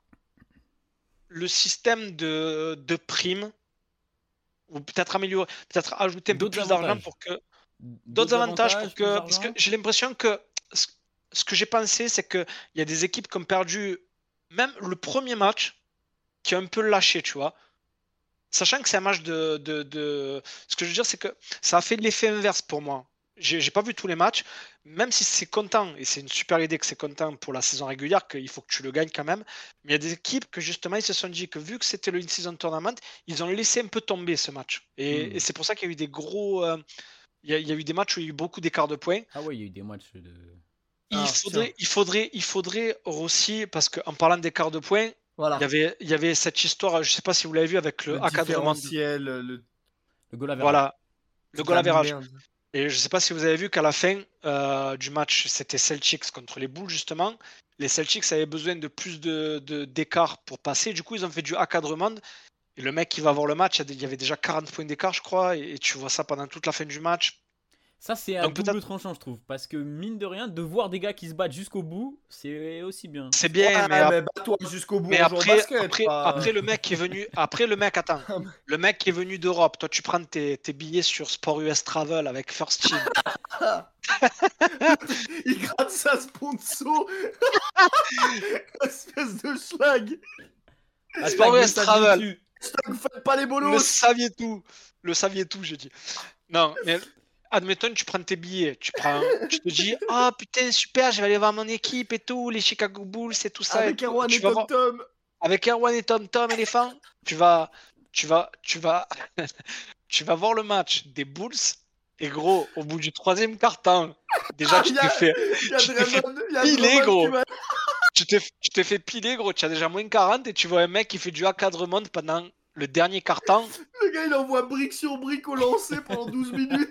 le système de primes. Ou peut-être améliorer, peut-être ajouter un peu D'autres plus d'argent avantages. pour que. D'autres avantages pour plus que. Parce que d'argent. j'ai l'impression que ce que j'ai pensé, c'est qu'il y a des équipes qui ont perdu même le premier match, qui ont un peu lâché, tu vois. Sachant que c'est un match de. Ce que je veux dire, c'est que ça a fait l'effet inverse pour moi. J'ai pas vu tous les matchs, même si c'est content, et c'est une super idée que c'est content pour la saison régulière, qu'il faut que tu le gagnes quand même. Mais il y a des équipes que justement, ils se sont dit que vu que c'était le in-season tournament, ils ont laissé un peu tomber ce match. Et c'est pour ça qu'il y a eu des gros. Il y a eu des matchs où il y a eu beaucoup d'écart de points. Ah ouais, il y a eu des matchs de. Ah, Il faudrait aussi, parce qu'en parlant d'écart de points, Voilà. il y avait cette histoire, je sais pas si vous l'avez vu avec le Le encadrement. différentiel, le goal average. Voilà, le goal average. merde. Et je sais pas si vous avez vu qu'à la fin du match, c'était Celtics contre les Bulls justement. Les Celtics avaient besoin de plus d'écart pour passer. Du coup, ils ont fait du encadrement. Et le mec qui va voir le match, il y avait déjà 40 points d'écart, je crois. Et tu vois ça pendant toute la fin du match. Ça, c'est à Donc, double peut-être- tranchant, je trouve. Parce que mine de rien, de voir des gars qui se battent jusqu'au bout, c'est aussi bien. C'est bien, Ouais, mais mais bats-toi jusqu'au bout mais en jouant au basket. pas- après le mec qui est venu, attends, le mec qui est venu d'Europe, toi tu prends tes billets sur Sport US Travel avec First Team. Il gratte sa sponsor. Espèce de schlag. Sport US Travel. Vous faites pas les Le bolos. saviez tout, j'ai dit. Non, mais admettons tu prends tes billets, tu te dis ah putain super, je vais aller voir mon équipe et tout, les Chicago Bulls et tout ça. Avec et tout. Erwan Tu et vas Tom voir- Tom. Avec Erwan et Tom Tom éléphant, tu vas tu vas voir le match des Bulls et gros, au bout du 3e quart-temps, déjà tu Il y a- t'es fait Il y a Tu t'es fait Draymond, il y a piler, Draymond gros. qui va- tu t'es fait piler gros, tu as déjà moins 40 et tu vois un mec qui fait du encadrement pendant le dernier quart-temps. Le gars, il envoie brique sur brique au lancer pendant 12 minutes.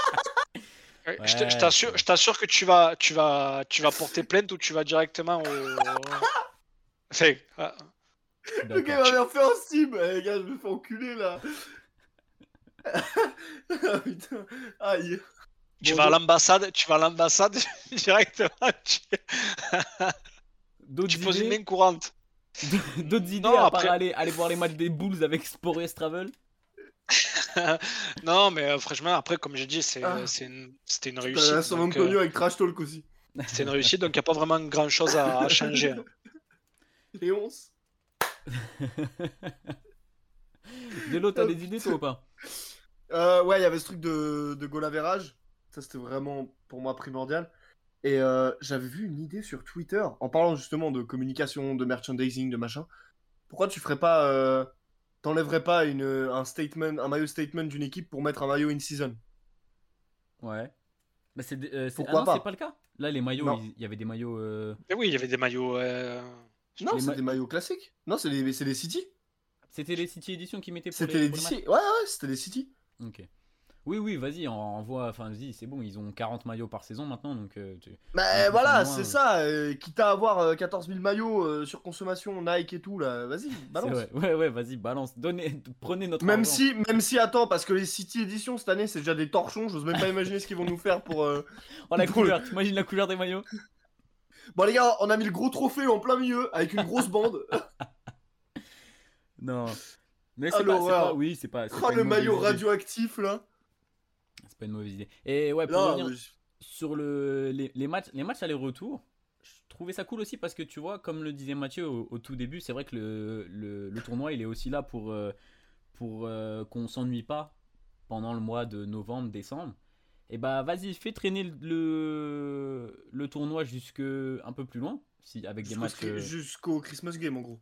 Je t'assure que tu vas porter plainte ou tu vas directement au. Enfin, Le gars, il va venir faire un Steam. Eh, les gars, je me fais enculer là. Ah putain. Aïe. tu Bon, vas à donc- l'ambassade directement. D'autres Tu poses une idées, main courante. d'autres idées Non, à après- part aller voir les matchs des Bulls avec Sport US Travel. Non, mais franchement, après, comme j'ai dit, c'était une T'as réussite. San Donc, Antonio avec Trash Talk aussi. c'était une réussite, donc il n'y a pas vraiment grand chose à changer. Les 11. Delo, t'as des idées toi ou pas? Ouais, il y avait ce truc de goal average. Ça, c'était vraiment pour moi primordial. Et j'avais vu une idée sur Twitter, en parlant justement de communication, de merchandising, de machin. Pourquoi tu ferais pas. T'enlèverais pas un maillot statement d'une équipe pour mettre un maillot in-season? Ouais. Bah Pourquoi non, pas c'est pas le cas. Là, les maillots, Non. il y avait des maillots. Et oui, il y avait des maillots. Non, Les c'est ma- des maillots classiques. Non, c'est les City. C'était les City Edition qui mettaient pour C'était les pour DC. Ouais, c'était les City. matchs. Ok. Oui, vas-y, envoie. Enfin, vas-y, c'est bon, ils ont 40 maillots par saison maintenant, donc. Bah Un peu voilà, moins, c'est ça. Quitte à avoir 14 000 maillots sur consommation Nike et tout, là, vas-y, C'est balance. vrai. Ouais, vas-y, balance. Prenez notre argent. Même si, attends, parce que les City Edition cette année, c'est déjà des torchons. J'ose même pas imaginer ce qu'ils vont nous faire pour. Oh, la pour le- couleur, t'imagines la couleur des maillots? Bon, les gars, on a mis le gros trophée en plein milieu avec une grosse bande. Non. Mais Ah, l'horreur. oui, c'est pas Oh, une le mauvaise maillot idée. radioactif, là. C'est pas une mauvaise idée. Et ouais, pour Non, revenir sur les matchs aller-retour, je trouvais ça cool aussi parce que tu vois, comme le disait Mathieu au tout début, c'est vrai que le tournoi il est aussi là pour qu'on s'ennuie pas pendant le mois de novembre, décembre. Et bah vas-y, fais traîner le tournoi jusque un peu plus loin, si, avec des matchs. Jusqu'au Christmas Game, en gros.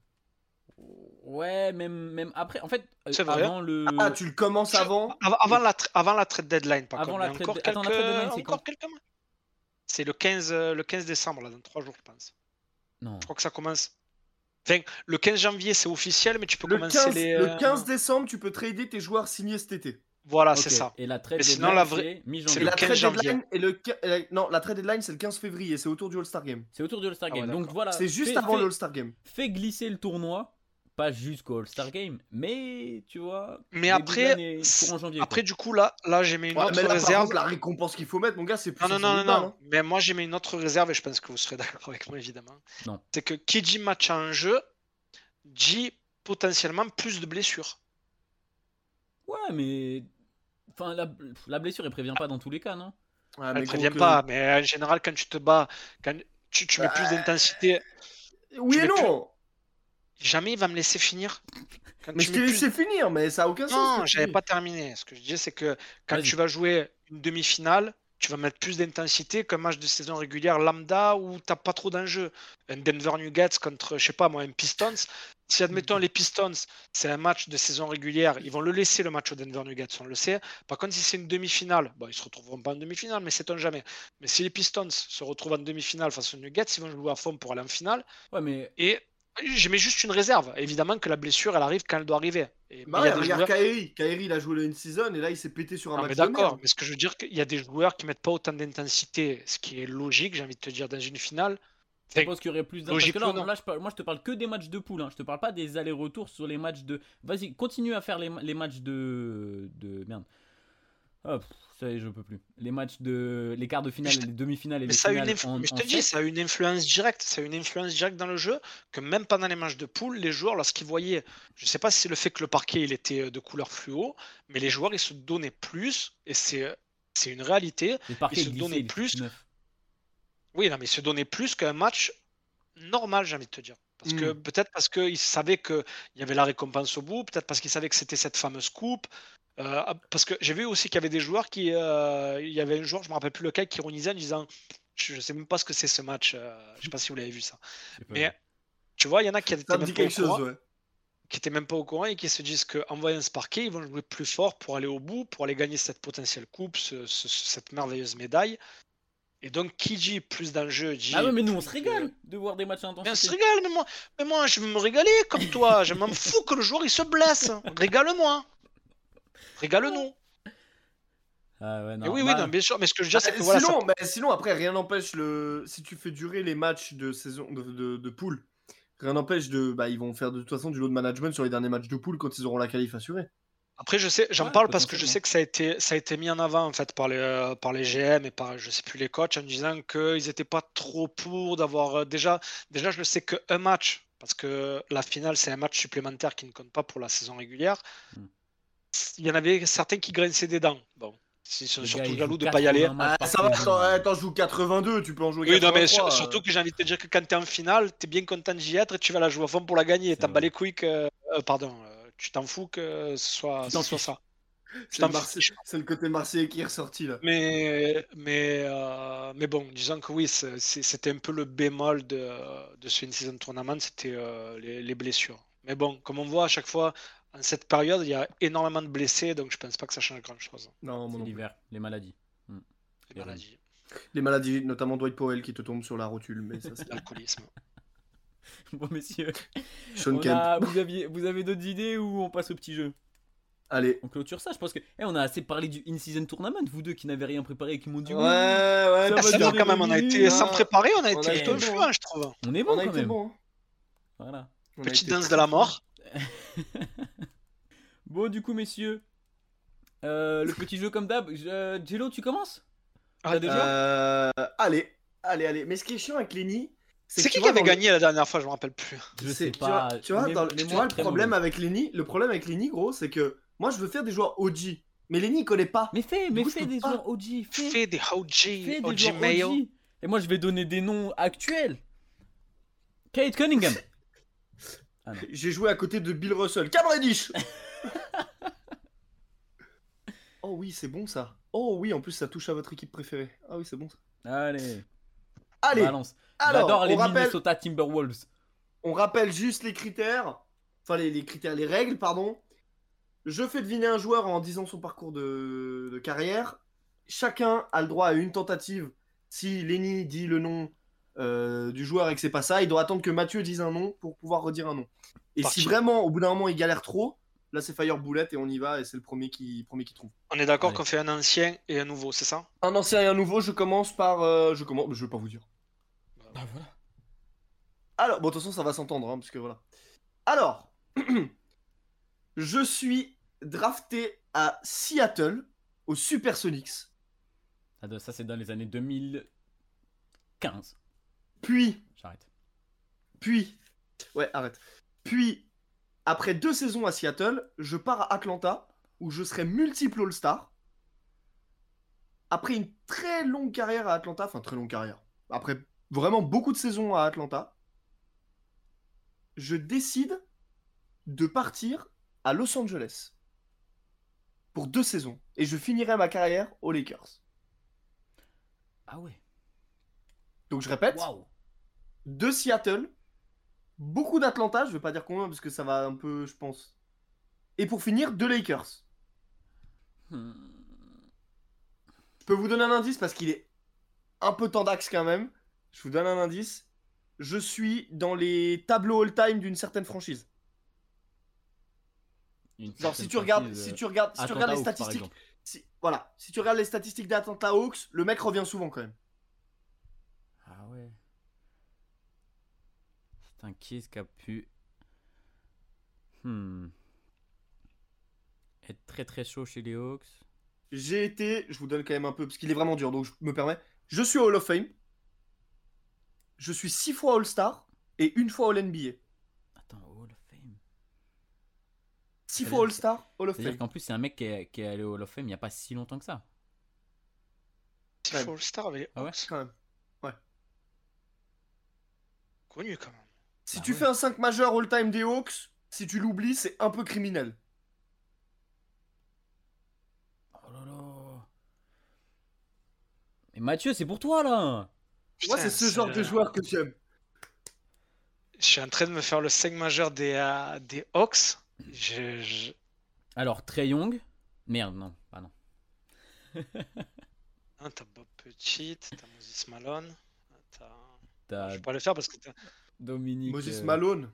Ouais, même après, en fait, C'est vrai. avant le. Ah, tu le commences avant. Avant la trade deadline, par Avant contre. la Il y a trade- encore Attends, la trade deadline, c'est encore quand? quelques mois. C'est le 15 décembre, là, dans 3 jours, je pense. Non. Je crois que ça commence. Enfin, le 15 janvier, c'est officiel, mais tu peux Le commencer 15, les. le 15 décembre, tu peux trader tes joueurs signés cet été. Voilà, Ok, c'est ça. et la trade Mais sinon, deadline, la vraie- c'est Et mi-janvier. le la 15 trade janvier. deadline non, la trade deadline c'est le 15 février, c'est autour du All-Star Game. C'est autour du All-Star Ah ouais, Game. Donc d'accord. voilà. C'est juste avant le All-Star Game. Fais glisser le tournoi, pas jusqu'au All-Star Game, mais tu vois. Mais début après, d'année, courant janvier. après du coup, là j'ai mis une Ouais, autre mais là, par réserve. contre, la récompense qu'il faut mettre, mon gars, c'est plus Non, 500 000 balles. Hein. Mais moi, j'ai mis une autre réserve et je pense que vous serez d'accord avec moi, évidemment. Non. C'est que qui dit match en jeu, dit potentiellement plus de blessures. Ouais, mais. Enfin, la blessure, elle prévient pas dans tous les cas, non? Ouais, Elle mais ne gros, prévient que- pas, mais en général, quand tu te bats, quand tu mets plus d'intensité, Oui tu et mets plus- non. jamais il va me laisser finir. Quand Mais tu je t'ai mets plus- laissé finir, mais ça a aucun sens. ce Non, que tu j'avais dis. pas terminé. Ce que je disais, c'est que quand Vas-y. tu vas jouer une demi-finale, tu vas mettre plus d'intensité qu'un match de saison régulière lambda où t'as pas trop d'enjeux. Un Denver Nuggets contre, je sais pas moi, un Pistons. Si admettons les Pistons, c'est un match de saison régulière, ils vont le laisser le match au Denver Nuggets, on le sait. Par contre, si c'est une demi-finale, bon, ils se retrouveront pas en demi-finale, mais c'est on jamais. Mais si les Pistons se retrouvent en demi-finale face aux Nuggets, ils vont jouer à fond pour aller en finale. Ouais, mais. Et je mets juste une réserve. Évidemment que la blessure, elle arrive quand elle doit arriver. Mais Bah il y a ouais, des regarde joueurs. Kyrie. Kyrie, il a joué une season et là, il s'est pété sur un Non, match mais de d'accord, merde. mais ce que je veux dire, qu'il y a des joueurs qui mettent pas autant d'intensité, ce qui est logique, j'ai envie de te dire, dans une finale. Je Enfin, pense qu'il y aurait plus logique parce que ou non. là, moi, je te parle que des matchs de poule. Hein. Je te parle pas des allers-retours sur les matchs de. Vas-y, continue à faire les matchs de. Merde. Ah, ça y est, je peux plus. Les matchs de. Les quarts de finale, les demi-finales et Mais les ça a une finales mais je en te dis, sec. ça a une influence directe. Ça a une influence directe dans le jeu que même pendant les matchs de poule, les joueurs, lorsqu'ils voyaient, je sais pas si c'est le fait que le parquet il était de couleur fluo, mais les joueurs ils se donnaient plus, et c'est une réalité, Le parquet ils se glissé, donnaient il était plus. tout neuf. Oui, non, mais ils se donnaient plus qu'un match normal, j'ai envie de te dire. Parce que peut-être parce qu'ils savaient qu'il y avait la récompense au bout, peut-être parce qu'ils savaient que c'était cette fameuse coupe. Parce que j'ai vu aussi qu'il y avait des joueurs qui. Il y avait un joueur, je me rappelle plus lequel, qui ironisait en disant je sais même pas ce que c'est ce match. Je sais pas si vous l'avez vu ça. J'ai pas Mais vu. tu vois, il y en a qui étaient Ça me même dit pas au quelque chose, courant, ouais. qui étaient même pas au courant et qui se disent qu'en voyant ce parquet, ils vont jouer plus fort pour aller au bout, pour aller gagner cette potentielle coupe, cette merveilleuse médaille. Et donc, qui dit plus d'enjeux dit. Ah ouais, mais nous, on se plus régale de voir des matchs à Mais on intensité. se régale, mais moi, je veux me régaler comme toi. Je m'en fous que le joueur il se blesse. Régale-moi. Régale-nous. Ah ouais, Et non. oui, bah, non, bien sûr. Mais ce que je veux dire, c'est que voilà. Sinon, après, rien n'empêche si tu fais durer les matchs de saison de poule, rien n'empêche ils vont faire de toute façon du load management sur les derniers matchs de poule quand ils auront la qualif assurée. Après, je sais, j'en Ouais, parle parce que je potentiellement. sais que ça a été mis en avant en fait par les GM et par je sais plus les coachs en disant qu'ils n'étaient pas trop pour d'avoir déjà je le sais qu'un match parce que la finale c'est un match supplémentaire qui ne compte pas pour la saison régulière. Hmm. Il y en avait certains qui grinçaient des dents. Bon, ils sont Les gars, surtout ils jaloux jouent de pas y aller. 80 matchs par Ça va, saison. attends, je joue 82, tu peux en jouer Oui, non, mais 83. surtout que j'ai envie de te dire que quand tu es en finale, tu es bien content d'y être et tu vas la jouer à fond pour la gagner. C'est T'en bas vrai. les couilles que. Pardon, tu t'en fous que ce soit, Tu t'en ce soit fiches. ça. Tu C'est le, t'en Marseille- fiches. c'est le côté marseillais qui est ressorti là. Mais bon, disons que oui, c'était un peu le bémol de ce in-season tournament, c'était les blessures. Mais bon, comme on voit à chaque fois, en cette période, il y a énormément de blessés, donc je pense pas que ça change grand-chose. Non, moi C'est non plus. l'hiver, les maladies. Les Et maladies, Les maladies, notamment Dwight Powell qui te tombe sur la rotule, mais ça c'est l'alcoolisme. Bon, messieurs, Sean Kemp. vous avez d'autres idées ou on passe au petit jeu? Allez. On clôture ça, je pense que. On a assez parlé du in-season tournament, vous deux qui n'avez rien préparé et qui m'ont dit. Ouais, oui, ouais. ça va Ça va durer quand même, on a été sans préparer, on a On été a plutôt été bon, influent, je trouve. On est bon On a quand été même. bon. Voilà. On a Petite été danse de très la bon. mort. Bon, du coup, messieurs, le petit jeu comme d'hab. Jello, tu commences? T'as des joueurs? Allez. Mais ce qui est chiant avec Lenny, C'est que qui tu vois, avait dans le- gagné la dernière fois, je me rappelle plus. Je c'est- sais tu vois- pas. Tu vois, Mais- dans le- mais tu moi, vois, le très problème mauvais. avec Lenny, gros, c'est que moi, je veux faire des joueurs OG. Mais Lenny, il connaît pas. Mais fais coup, je peux des pas. joueurs OG. Fais des Fais OG, des OG joueurs Mayo. OG. Et moi, je vais donner des noms actuels. Kate Cunningham. Ah non. J'ai joué à côté de Bill Russell. Cam Reddish. Oh oui, c'est bon ça. Oh oui, en plus, ça touche à votre équipe préférée. Ah oui, c'est bon ça. Allez, Allez, balance. alors, J'adore les on rappelle, Minnesota Timberwolves. on rappelle juste les critères. Enfin, les règles, pardon. Je fais deviner un joueur en disant son parcours de carrière. Chacun a le droit à une tentative. Si Lenny dit le nom du joueur et que c'est pas ça, il doit attendre que Mathieu dise un nom pour pouvoir redire un nom. Et Parti. si vraiment, au bout d'un moment, il galère trop, là c'est Fire Boulette et on y va et c'est le premier qui trouve. On est d'accord Allez. qu'on fait un ancien et un nouveau, c'est ça? Un ancien et un nouveau, je commence par... je vais pas vous dire. Bah voilà. Alors, bon, de toute façon, ça va s'entendre, hein, parce que voilà. Alors, je suis drafté à Seattle, aux Supersonics. Ça, c'est dans les années 2015. Puis, J'arrête. ouais, arrête. Puis, après 2 saisons à Seattle, je pars à Atlanta, où je serai multiple All-Star. Après une très longue carrière à Atlanta, enfin très longue carrière, après vraiment beaucoup de saisons à Atlanta, je décide de partir à Los Angeles pour 2 saisons. Et je finirai ma carrière aux Lakers. Ah ouais. Donc je répète, Waouh. de Seattle, beaucoup d'Atlanta, je vais pas dire combien parce que ça va un peu, je pense. Et pour finir, 2 Lakers. Hmm. Je peux vous donner un indice parce qu'il est un peu tendax quand même. Je vous donne un indice. Je suis dans les tableaux all-time d'une certaine franchise. Une Genre si certaine tu regardes, franchise, si tu regardes Atlanta les Hawks, par statistiques, exemple. si tu regardes les statistiques d'Atlanta Hawks, le mec revient souvent quand même. Ah ouais. Putain, qui est-ce qui a pu être très très chaud chez les Hawks? J'ai été, je vous donne quand même un peu parce qu'il est vraiment dur, donc je me permets. Je suis au Hall of Fame. Je suis 6 fois All-Star et 1 fois All-NBA. Attends, Hall of Fame. 6 Ça fois veut dire- All-Star, Hall of C'est-à-dire Fame. qu'en plus, c'est un mec qui est allé au Hall of Fame il n'y a pas si longtemps que ça. C'est Ouais. All-Star avec les Ah ouais? Hawks. Quand même. Connu quand même. Si Bah tu ouais. fais un 5 majeur all-time des Hawks, si tu l'oublies, c'est un peu criminel. Oh là là. Mais Mathieu, c'est pour toi là. Moi, Putain, c'est ce genre de joueur que j'aime. Je suis en train de me faire le 5 majeur des Hawks. Alors, Trey Young. Merde, non, pas non. Hein, t'as Bob Petit, t'as Moses Malone. T'as Je vais pas le faire parce que t'as... Dominique. Moses Malone.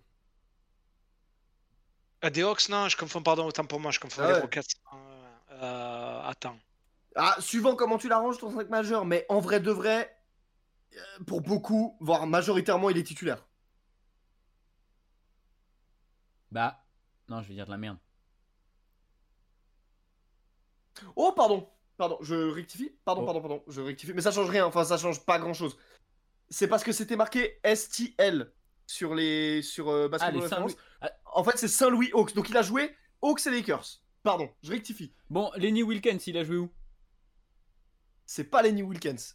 Ah, des Hawks, non, je confonds, pardon, autant pour moi, je confonds Ah les ouais. Rockets. Attends. Ah, suivant comment tu l'arranges ton 5 majeur, mais en vrai de vrai, pour beaucoup, voire majoritairement, il est titulaire. Bah, non, je vais dire de la merde. Oh, pardon, je rectifie. Pardon, je rectifie. Mais ça change rien, enfin, ça change pas grand chose. C'est parce que c'était marqué STL sur Basketball les Référence. Saint-Louis. Ah, En fait, c'est Saint-Louis Hawks. Donc il a joué Hawks et Lakers. Pardon, je rectifie. bon, Lenny Wilkens, il a joué où? C'est pas Lenny Wilkens.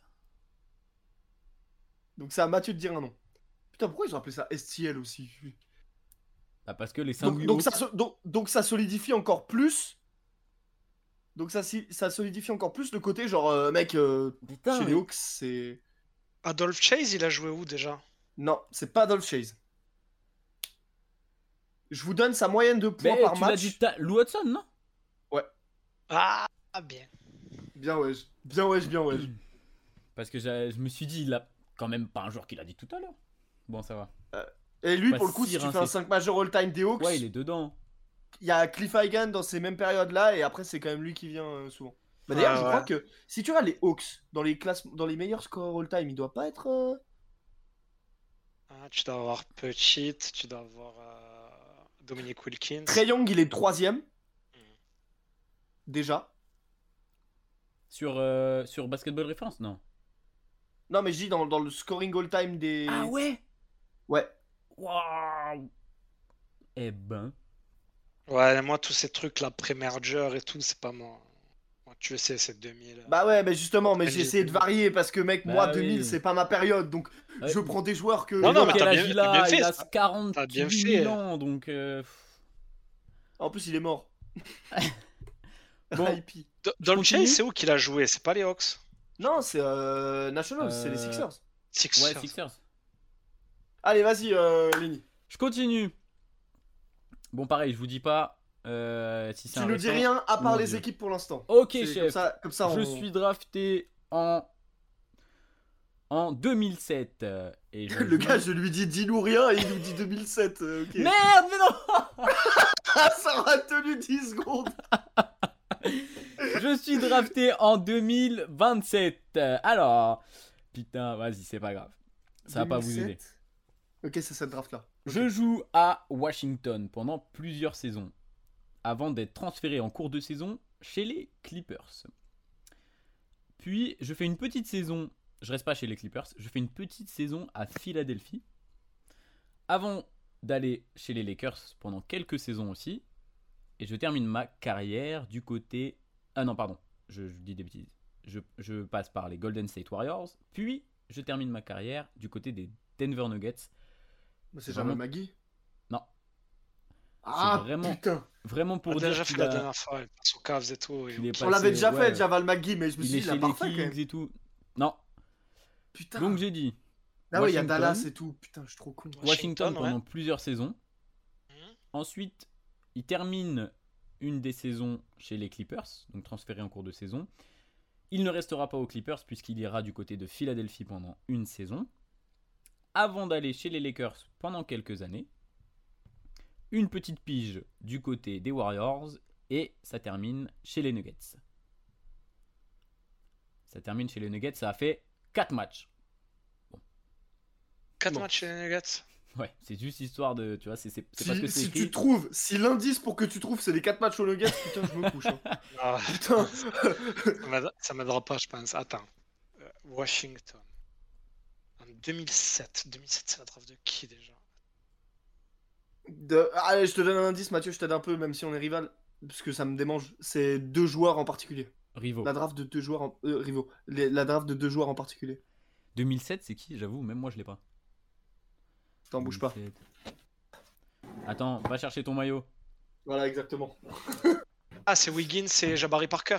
Donc c'est à Mathieu de dire un nom. Putain, pourquoi ils ont appelé ça STL aussi? Bah, parce que les Donc, Saint-Louis. donc, Hawks- ça, donc ça solidifie encore plus. Donc ça solidifie encore plus le côté genre mec Putain, chez les mais- Hawks c'est Adolphe Chase, il a joué où déjà? non c'est pas Adolph Chase. Je vous donne sa moyenne de points Mais par tu l'as match. dit, Lou Hudson, non? Ah, bien. Bien wesh. Parce que je me suis dit, il a quand même pas un joueur qu'il a dit tout à l'heure. Bon, ça va. Et lui Pas pour le coup si si tu fais rincé. un 5 majeur all time des Hawks, Ouais, il est dedans. il y a Cliff Hagan dans ces mêmes périodes-là, et après, c'est quand même lui qui vient souvent. Bah, d'ailleurs, je crois que si tu regardes les Hawks, dans les meilleurs scores all-time, il doit pas être. Tu dois avoir Petit, tu dois avoir Dominic Wilkins. Trae Young, il est 3ème. Déjà. Sur Basketball Reference, non. Non, mais je dis dans le scoring all-time des. Ah ouais. Ouais. Waouh. Eh ben. Ouais, moi, tous ces trucs là, pré-merger et tout, c'est pas moi. Moi, tu le sais, c'est 2000. Bah ouais, mais justement, mais j'ai NG essayé de varier parce que, mec, Bah moi, oui. 2000, c'est pas ma période, donc Ouais. je prends des joueurs que. Non, non, mais Quel t'as âge bien- il t'as a bien fait, Il a ça. 48 T'as bien 000 fait. ans, donc. En plus, il est mort. Bon. RIP. Dans le continue chase, c'est où qu'il a joué? C'est pas les Hawks? Non, c'est Nationals, c'est les Sixers. Sixers. Ouais, Sixers. Allez, vas-y, Lenny. Je continue. Bon, pareil, je vous dis pas si c'est Tu un nous dis récent rien à ou part un les vieux. équipes pour l'instant. Ok, C'est chef. Comme ça, Je on... suis drafté en 2007. Et je Le joue- gars, je lui dis-nous rien et il nous dit 2007. Ok. Merde, mais non. Ah, ça aura tenu 10 secondes. Je suis drafté en 2027. Alors, putain, vas-y, c'est pas grave. Ça va pas vous 2007. aider. Ok, c'est cette draft-là. Je joue à Washington pendant plusieurs saisons, avant d'être transféré en cours de saison chez les Clippers. Puis, je fais une petite saison, je reste pas chez les Clippers, je fais une petite saison à Philadelphie, avant d'aller chez les Lakers pendant quelques saisons aussi, et je termine ma carrière du côté... Ah non, pardon, je dis des bêtises. Je passe par les Golden State Warriors, puis je termine ma carrière du côté des Denver Nuggets. C'est vraiment- Jamal Magui. Non. Ah, vraiment- putain. Vraiment On pour l'a dire déjà fait qu'il la a- dernière fois, il passe aux Cavs et tout. qu'il est On passé- l'avait déjà ouais, fait, Jamal Magui, mais je me il suis est dit, chez il a les parfait quand Kings même. et tout. Non. Putain. Donc j'ai dit Ah ouais, il y a Washington. Dallas et tout. Putain, je suis trop con. Washington ouais. pendant plusieurs saisons. Mhm. Ensuite, il termine une des saisons chez les Clippers, donc transféré en cours de saison. Il ne restera pas aux Clippers puisqu'il ira du côté de Philadelphie pendant une saison, avant d'aller chez les Lakers pendant quelques années. Une petite pige du côté des Warriors et ça termine chez les Nuggets. Ça termine chez les Nuggets, ça a fait 4 matchs. 4 Bon. matchs chez les Nuggets. Ouais, c'est juste histoire de, tu vois, c'est parce que c'est Si écrit. tu trouves, si l'indice pour que tu trouves c'est les 4 matchs aux Nuggets, putain, je me couche. Hein. Ah, Putain. ça m'aidera pas, je pense. Attends. Washington. En 2007. 2007, c'est la draft de qui déjà? Allez, je te donne un indice, Mathieu, je t'aide un peu, même si on est rival, parce que ça me démange. C'est 2 joueurs en particulier. Rivaux. La draft de 2 joueurs en... rivaux. La draft de 2 joueurs en particulier. 2007, c'est qui? J'avoue, même moi je l'ai pas. T'en bouge pas. 2007. Attends, va chercher ton maillot. Voilà, exactement. Ah, c'est Wiggins et Jabari Parker.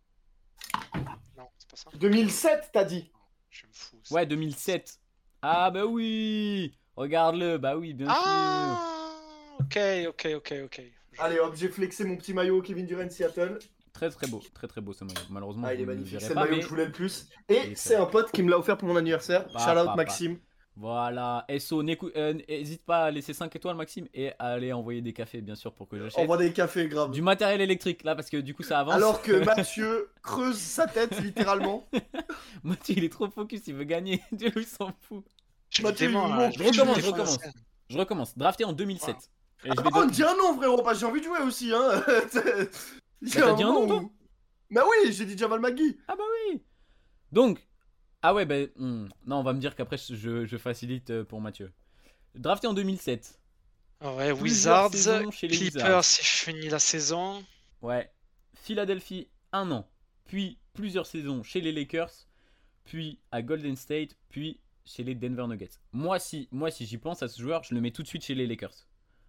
Non, c'est pas ça. 2007, t'as dit. Je me fous. ça. Ouais, 2007. Ah bah oui. Regarde-le, bah oui, bien sûr. Ah, ok. Je- Allez hop, j'ai flexé mon petit maillot Kevin Durant Seattle. Très beau ce maillot. Malheureusement, Ah, il est vous ne le magnifique, verrez c'est le pas, maillot mais que je voulais le plus. Il Et est c'est très un pote qui me l'a offert pour mon anniversaire. Bah, Shout out bah, Maxime. voilà. SO, n'hésite pas à laisser 5 étoiles, Maxime, et à aller envoyer des cafés, bien sûr, pour que j'achète. Envoie des cafés, grave. Du matériel électrique, là, parce que du coup, ça avance. Alors que Mathieu creuse sa tête, littéralement. Mathieu, il est trop focus, il veut gagner. Dieu, il s'en fout. Je Mathieu, me dément, il là. manque. Je Recommence, me défends. recommence. Je recommence. Drafté en 2007. Et je vais Oh, don- dis un nom, frérot, parce que j'ai envie de jouer aussi, hein. Il y a t'as dit un moment nom, toi où- Bah oui, j'ai dit Jamal Magui. Ah bah oui. Donc, ah ouais, bah, non, on va me dire qu'après je facilite pour Mathieu. Drafté en 2007. Ah ouais, Plusieurs Wizards, saisons chez les Clippers, Wizards. si je finis la saison. Ouais. Philadelphie, 1 an. Puis plusieurs saisons chez les Lakers. Puis à Golden State. Puis chez les Denver Nuggets. Moi, si j'y pense à ce joueur, je le mets tout de suite chez les Lakers.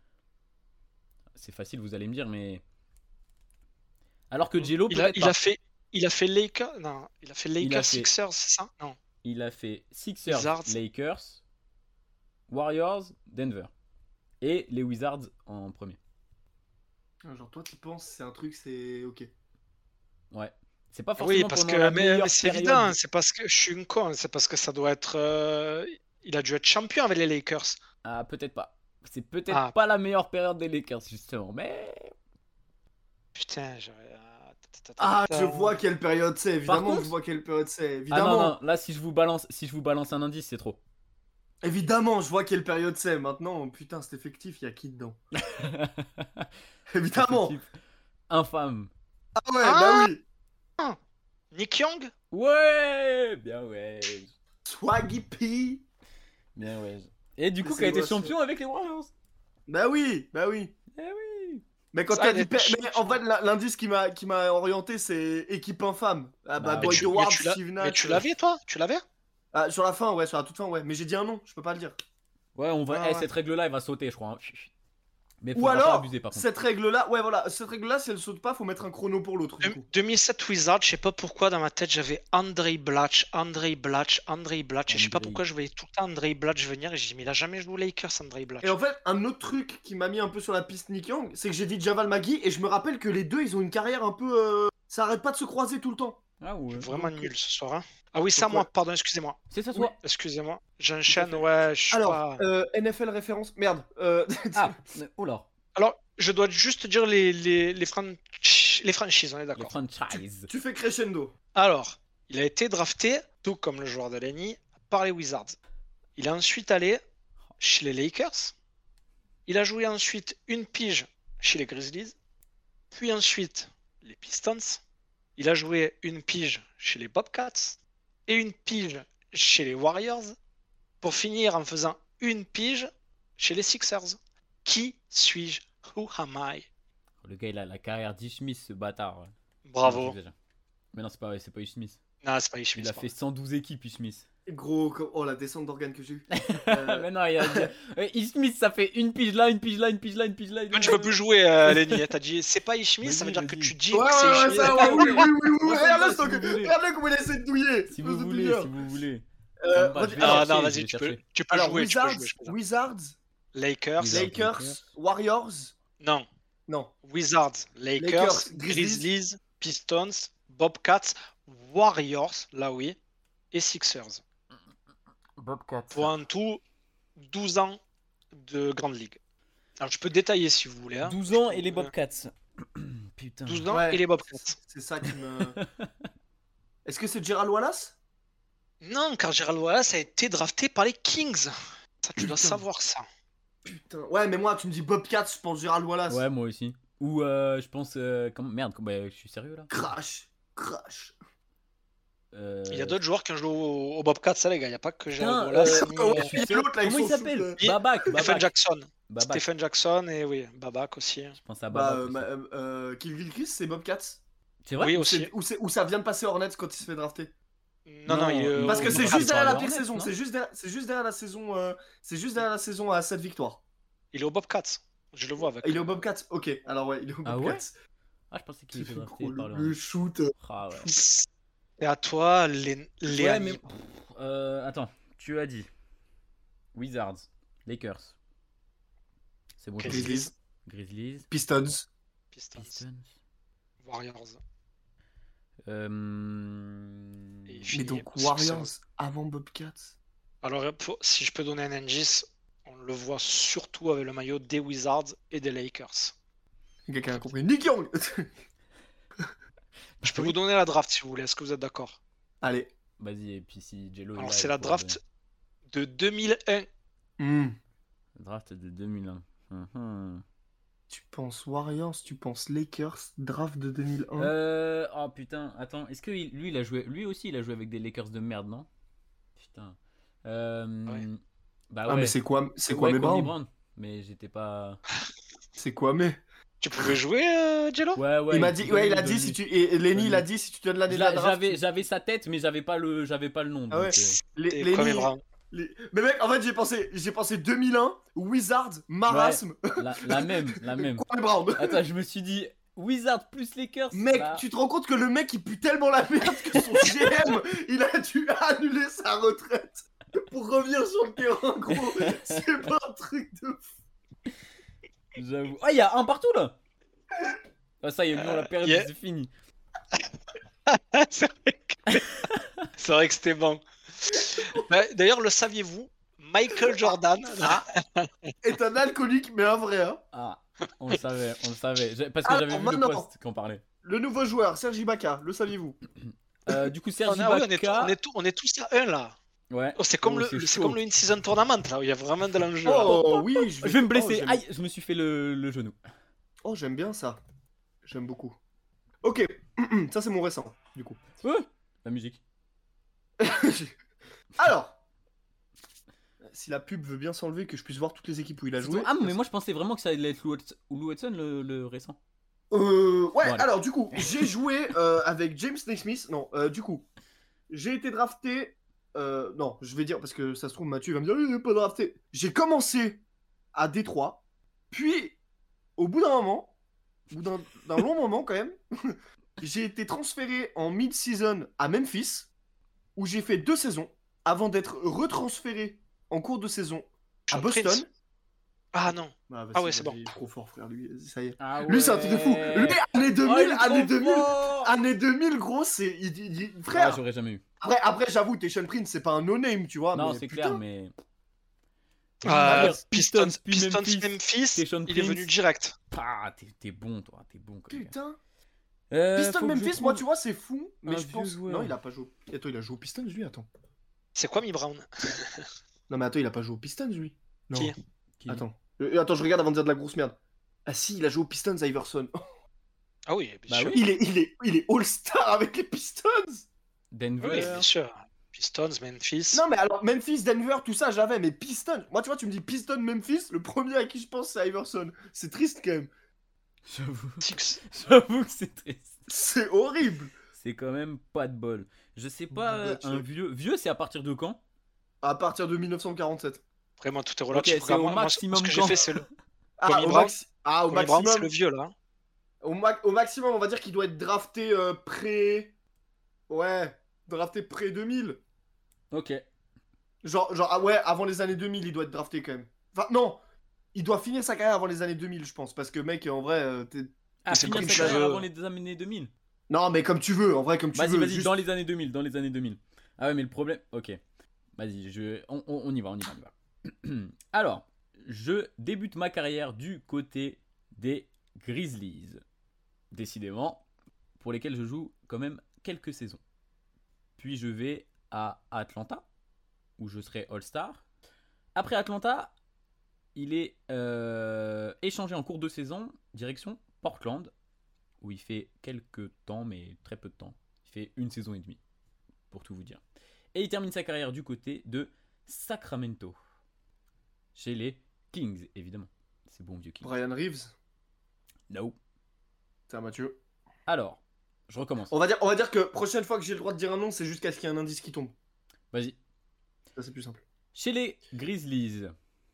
C'est facile, vous allez me dire, mais... Alors que Jello, Il a, peut-être il pas. a fait Lakers. Non, il a fait Lakers, fait- Sixers, c'est ça? Non. Il a fait Sixers, Wizards. Lakers, Warriors, Denver. Et les Wizards en premier. Genre, toi, tu penses, c'est un truc, c'est ok. Ouais. C'est pas forcément Oui, parce pendant que la mais meilleure c'est période. évident, c'est parce que je suis une con, c'est parce que ça doit être. Il a dû être champion avec les Lakers. Ah, peut-être pas. C'est peut-être Ah. pas la meilleure période des Lakers, justement. Mais Putain, Ah, je vois quelle période c'est, évidemment contre- que je vois quelle période c'est, Ah non, évidemment. non, là si je vous balance un indice, c'est trop. Évidemment, je vois quelle période c'est. Maintenant, putain, c'est effectif, il y a qui dedans? Évidemment. Effectif. Infâme. Ah ouais, Ah bah oui. Nick Young? Ouais, bien ouais. Swaggy P. Bien ouais. Et du coup, C'est qui a été quoi, champion avec les Warriors. Bah oui, bah oui. Eh oui. Mais quand Ça, t'as il dit était mais en fait l'indice qui m'a orienté c'est équipe infâme. Ah bah Bah, Boyd mais Howard, tu l'as- Steve Nash. mais tu l'avais, toi? Tu l'avais? Ah, sur la fin, ouais, sur la toute fin, ouais. Mais j'ai dit un nom, je peux pas le dire. Ouais, on va. Ah, ouais. Cette règle-là, elle va sauter, je crois. Hein. Mais Ou faudra pas alors, abuser par contre. cette règle-là, ouais, voilà, cette règle-là, si elle saute pas, faut mettre un chrono pour l'autre. Du coup. 2007 Wizards, je sais pas pourquoi dans ma tête j'avais Andrei Blatch, et je sais pas Andrei. pourquoi je voyais tout le temps Andrei Blatch venir et j'ai dit mais il a jamais joué aux Lakers Andrei Blatch. Et en fait, un autre truc qui m'a mis un peu sur la piste Nick Young, c'est que j'ai dit Javal Magui et je me rappelle que les deux, ils ont une carrière un peu. Ça arrête pas de se croiser tout le temps. Ah ouais. Vraiment donc, nul ce soir. Hein. Ah oui, ça donc, moi, ouais. pardon, excusez-moi. C'est ça, Oui. soit. Excusez-moi. J'enchaîne, Tout ouais, je suis Alors, pas. NFL référence. Merde. Ah, oh là. Alors, je dois juste dire les franchises, on est Les d'accord. franchises. Tu fais crescendo. Alors, il a été drafté, tout comme le joueur de Lenny, par les Wizards. Il est ensuite allé chez les Lakers. Il a joué ensuite une pige chez les Grizzlies. Puis ensuite, les Pistons. Il a joué une pige chez les Bobcats. Et une pige chez les Warriors. Pour finir en faisant une pige chez les Sixers. Qui suis-je? Who am I? Le gars, il a la carrière d'Ish Smith, ce bâtard. Ouais. Non, Bravo. j'exagère. Mais non, c'est pas vrai, c'est pas Ish Smith. Non, c'est pas Ishmael. Il a fait 112 équipes, Ish Smith. Gros, oh la descente d'organes que j'ai eu. Mais non, Ish Smith, ça fait une pige là, une pige là, une pige là, une pige là. Toi, tu peux plus jouer, Lenny. T'as dit c'est pas Ishmael, ça veut dire que Vas-y. tu dis Ouais, que c'est ouais, Ishmael. ça, ouais, oui, oui, oui, oui. Moi, ça me Regarde-le, va, stock. si vous voulez. Regarde-le comment il essaie de douiller. Si vous voulez, si vous voulez. Euh, Ça me va, je vais Ah chercher, non, je vas-y, vais tu peux chercher. jouer. Wizards, je peux jouer. Wizards, Lakers. Wizards. Lakers, Warriors. Non. Non. Wizards, Lakers, Lakers, Grizzlies, Pistons, Bobcats, Warriors, là oui, et Sixers. Bobcat. Pour un tout 12 ans de Grande Ligue. Alors je peux détailler si vous voulez. Hein. 12 ans et les Bobcats. Putain. 12 ans Ouais, et les Bobcats. C'est ça qui me. Est-ce que c'est Gerald Wallace? Non, car Gerald Wallace a été drafté par les Kings. Ça, tu dois Putain. savoir ça. Putain. Ouais, mais moi, tu me dis Bobcat, je pense Gerald Wallace. Ouais, moi aussi. Ou je pense. Merde, je suis sérieux là. Crash. Il y a d'autres joueurs qui ont joué au Bobcats, ça les gars. Il n'y a pas que Gerald Putain, Wallace. Oh, ni, ouais, il y a l'autre là, Comment ils il sont s'appelle sous- Et Babac. Stephen Jackson. Babac. Stephen Jackson et oui, Babac aussi. Je pense à Bah, Babac. aussi. Kill Gilchrist, c'est Bobcats. C'est vrai Oui, Ou aussi. où ça vient de passer Hornets quand il se fait drafter. Non, Non, il, Parce que on c'est parle juste par derrière la les pire Hornets, saison. non C'est juste derrière la saison. C'est juste derrière la saison à 7 victoires. il est au Bobcats. Je le vois avec. Il est au Bobcats. Ok, alors ouais, il est au Ah Bobcats. ouais Ah, je pensais qu'il était drafté Gros, par le shoot. Ah ouais. Et à toi, les Ouais, mais. Attends, tu as dit Wizards, Lakers. C'est bon, je Grizzlies. l'ai dit. Grizzlies, Pistons. Pistons, Pistons. Warriors. Et Euh... il Mais finit donc aux Warriors Sixers. avant Bobcats. Alors, si je peux donner un indice, on le voit surtout avec le maillot des Wizards et des Lakers. Quelqu'un a compris. Nick Young. Je peux vous donner la draft si vous voulez. Est-ce que vous êtes d'accord? Allez. Vas-y, et puis si Jello. est Alors, là, c'est il la pourra draft de 2001. Hmm. donner. Draft de 2001. Mhm. Tu penses Warriors, tu penses Lakers, draft de 2001. Oh putain, attends, est-ce que lui il a joué. Lui aussi il a joué avec des Lakers de merde, non? Putain. Ouais. Bah Ah ouais. mais c'est quoi Ouais, mes Kwame Brown? Brown. Mais j'étais pas. C'est quoi mais Tu pouvais jouer, Jello? Ouais, ouais. Il m'a dit, ouais, il a dit si tu et Lenny il a dit si tu donnes l'année de la draft. J'avais sa tête, mais j'avais pas le nom. Ah ouais. donc, T'es Lenny- Kwame Brown. Mais mec, en fait j'ai pensé 2001, Wizards, marasme, la même. Kwame Brown. Attends, je me suis dit Wizards plus Lakers. Mec, bah, tu te rends compte que le mec il pue tellement la merde que son GM il a dû annuler sa retraite pour revenir sur le terrain, gros. C'est pas un truc de fou. J'avoue. Ah, il y a un partout là. Ah, ça y est, nous on l'a perdu, yeah. c'est fini. C'est vrai que c'était bon. Bah, d'ailleurs, le saviez-vous? Michael Jordan. Est un alcoolique mais un vrai hein. Ah, On le savait. Parce que Alors, j'avais vu le maintenant. post qu'on parlait. Le nouveau joueur, Serge Ibaka, le saviez-vous? Du coup, Serge Ah ouais, Ibaka. on est tous à 1 là. Ouais. Oh, c'est comme, Oh, c'est chaud. comme le in-season tournament là, où il y a vraiment de l'enjeu. là. Oh oui, Je vais me blesser. j'aime- Aïe, je me suis fait le genou. Oh, j'aime bien ça. J'aime beaucoup. Ok, ça c'est mon récent, du coup. La musique. Alors, si la pub veut bien s'enlever, que je puisse voir toutes les équipes où il a joué. Ah, mais moi je pensais vraiment que ça allait être Lou Hudson le récent. Ouais, Voilà. alors du coup, j'ai joué avec James Naismith. Non, du coup, j'ai été drafté. Non, je vais dire parce que ça se trouve, Mathieu va me dire, il n'est pas drafté. J'ai commencé à Détroit, puis au bout d'un moment, au bout d'un long moment quand même, j'ai été transféré en mid-season à Memphis, où j'ai fait 2 saisons, avant d'être retransféré en cours de saison à Sean Boston. Prince. Ah non. Ah, Ah ouais, c'est bon. Il est trop fort, frère, lui, ça y est. Ah Lui, c'est un truc de fou. Lui, année 2000, Oh, il est année trop 2000, fort. année 2000, gros, c'est. Ah, Frère, j'aurais jamais eu. après j'avoue, Tayshaun Prince, c'est pas un no-name, tu vois. Non, mais c'est putain. clair, mais. Pistons, puis Memphis, Tayshaun il est venu Prince. direct. Ah, t'es bon, toi, t'es bon. Comme gars. Putain. Faut Piston que je Memphis, trouve moi, tu vois, c'est fou. Mais un je vieux pense. joueur. Non, il a pas joué. Attends, il a joué aux Pistons, lui, attends. C'est quoi Mi Brown? Non, mais attends, il a pas joué aux Pistons, lui. Non. Qui Attends. Attends, je regarde avant de dire de la grosse merde. Ah si, il a joué aux Pistons, Iverson. Ah oui, bien Bah sûr. oui. Il est All-Star avec les Pistons. Denver. Oui, bien sûr. Pistons, Memphis. Non, mais alors, Memphis, Denver, tout ça, j'avais, mais Pistons. Moi, tu vois, tu me dis Pistons, Memphis, le premier à qui je pense, c'est Iverson. C'est triste quand même. J'avoue. Six. J'avoue que c'est triste. C'est horrible. C'est quand même pas de bol. Je sais pas, Bah, tu un vois. vieux. Vieux, c'est à partir de quand? À partir de 1947. Vraiment, tout est relatif. Ok, c'est Regarde, au moi, maximum ce que j'ai quand fait, c'est le. Ah, Kobe au, Brown. au Kobe Brown, c'est maximum. le vieux là. Au maximum, on va dire qu'il doit être drafté pré. Ouais, drafté pré 2000. Ok. Genre, ah ouais, avant les années 2000, il doit être drafté quand même. Enfin, non, il doit finir sa carrière avant les années 2000, je pense. Parce que, mec, en vrai, Ah, c'est finir comme sa tu carrière veux. avant les années 2000. Non, mais comme tu veux, en vrai, comme tu Vas-y, veux. vas-y, juste- dans les années 2000, dans les années 2000. Ah ouais, mais le problème... Ok. Vas-y, on y va, on y va. Alors, je débute ma carrière du côté des Grizzlies. Décidément, pour lesquels je joue quand même quelques saisons. Puis je vais à Atlanta, où je serai All-Star. Après Atlanta, il est échangé en cours de saison, direction Portland, où il fait quelques temps, mais très peu de temps. Il fait 1 saison et demie, pour tout vous dire. Et il termine sa carrière du côté de Sacramento, chez les Kings, évidemment. C'est bon vieux Kings. Brian Reeves. No. Tiens, Mathieu. Alors, je recommence. On va dire que prochaine fois que j'ai le droit de dire un nom, c'est jusqu'à ce qu'il y ait un indice qui tombe. Vas-y. Ça, c'est plus simple. Chez les Grizzlies,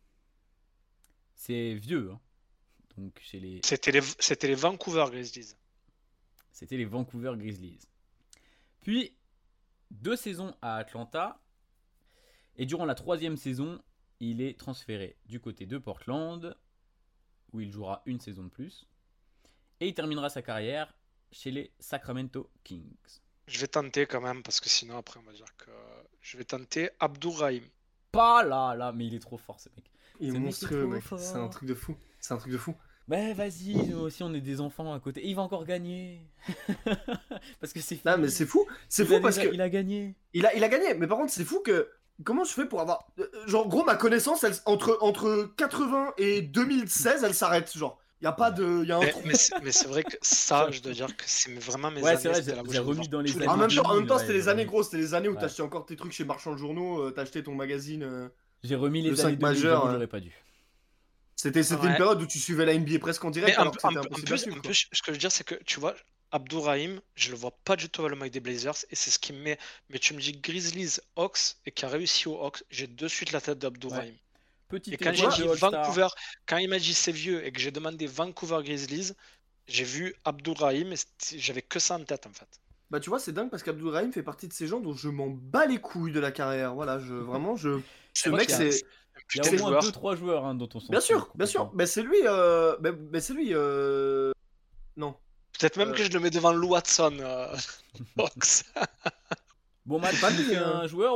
c'est vieux, hein. Donc chez les... C'était les Vancouver Grizzlies. C'était les Vancouver Grizzlies. Puis, 2 saisons à Atlanta. Et durant la 3e saison, il est transféré du côté de Portland, où il jouera 1 saison de plus. Et il terminera sa carrière chez les Sacramento Kings. Je vais tenter quand même, parce que sinon après on va dire que... Je vais tenter Abdourahim. Pas là, mais il est trop fort ce mec. Il est Ce mec est monstrueux, trop mec. fort. C'est un truc de fou. C'est un truc de fou. Mais vas-y, nous aussi on est des enfants à côté. Et il va encore gagner. Parce que c'est fini. Non, mais c'est fou. C'est Il fou a parce déjà- que. il a gagné. Il a gagné, mais par contre, c'est fou que. Comment je fais pour avoir. Genre, gros, ma connaissance, entre 80 et 2016, elle s'arrête. Genre, y a pas de. Y a un trou. Mais c'est vrai que ça, je dois dire que c'est vraiment mes Ouais, années. c'est vrai, c'était là où j'ai j'ai remis voir dans les tous années En même temps, 2000, c'était les ouais, années, ouais. gros, c'était les années où Ouais. t'achetais encore tes trucs chez Marchand de Journaux, t'achetais ton magazine. J'ai remis Le les 5 années 2000, majeur, j'avoue, j'aurais pas dû. C'était Ouais. une période où tu suivais la NBA presque en direct, Mais alors que c'était impossible à suivre, en quoi. plus, ce que je veux dire, c'est que tu vois, Abdourahim, je le vois pas du tout avec le mec des Blazers, et c'est ce qui me met. Mais tu me dis Grizzlies, Hawks, et qui a réussi aux Hawks, j'ai de suite la tête d'Abdourahim. Petit Et quand j'ai étoile dit de All-Star. Vancouver, quand il m'a dit c'est vieux et que j'ai demandé Vancouver Grizzlies, j'ai vu Abdourahim et j'avais que ça en tête en fait. Bah, tu vois, c'est dingue parce qu'Abdourahim fait partie de ces gens dont je m'en bats les couilles de la carrière. Voilà, vraiment, ce crois mec, qu'il y a- c'est. Il y a Putain, au moins joueur. 2-3 joueurs hein, dont on s'en Bien fout sûr, bien sûr. complètement. Mais c'est lui. Mais c'est lui. Non. Peut-être même que je le mets devant Lou Watson. Hawks. Bon, Matt, pas tu lui, fais un joueur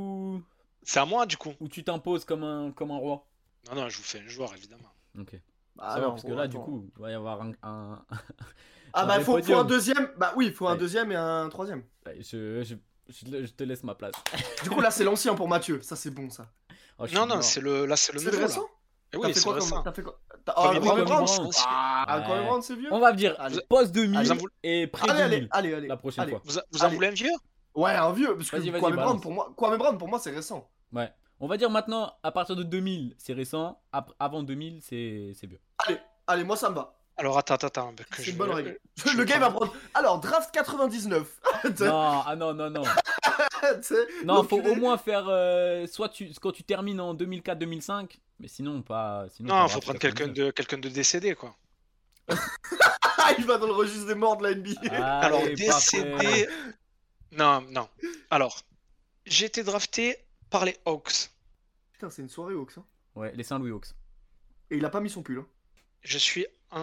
C'est à moi du coup. ou tu t'imposes comme un roi? Non, je vous fais un joueur évidemment. Ok. Bah Ça va, non, parce que là, du attends. coup, il va y avoir Ah un bah vrai faut un podium. deuxième. Bah oui, faut un Ouais. deuxième et un troisième. Ouais, je te laisse ma place. Du coup là c'est l'ancien pour Mathieu. Ça c'est bon ça. Oh, je Non, suis non, mort. c'est le C'est le nouveau là. récent? Eh T'as oui, fait c'est quoi le comme. récent. T'as fait quoi? Kwame Kwame Brown, Brown. Brown. Ah, Kwame Ouais. Brown c'est vieux. On va dire Allez. post 2000 Allez. et pré Allez, 2000 allez. la prochaine Allez. fois. Vous en Allez. voulez un vieux? Ouais, un vieux, parce que Vas-y, Kwame balance. Brown pour moi c'est récent. Ouais. On va dire maintenant, à partir de 2000, c'est récent. Avant 2000, c'est vieux. Allez, moi ça me va. Alors attends, que C'est je une bonne vais- règle. je Le vais game va prendre- prendre. Alors, draft 99. Non, ah non. Tu sais, Non, faut l'enculé. au moins faire quand tu termines en 2004-2005, mais sinon pas. Sinon, Non, pas faut draft prendre 99. quelqu'un de décédé quoi. Ah, il va dans le registre des morts de la NBA. Alors Allez, décédé. parfait. Non. Alors, j'ai été drafté par les Hawks. Putain, c'est une soirée Hawks. Hein. Ouais, les Saint-Louis Hawks. Et il a pas mis son pull. Hein. Je suis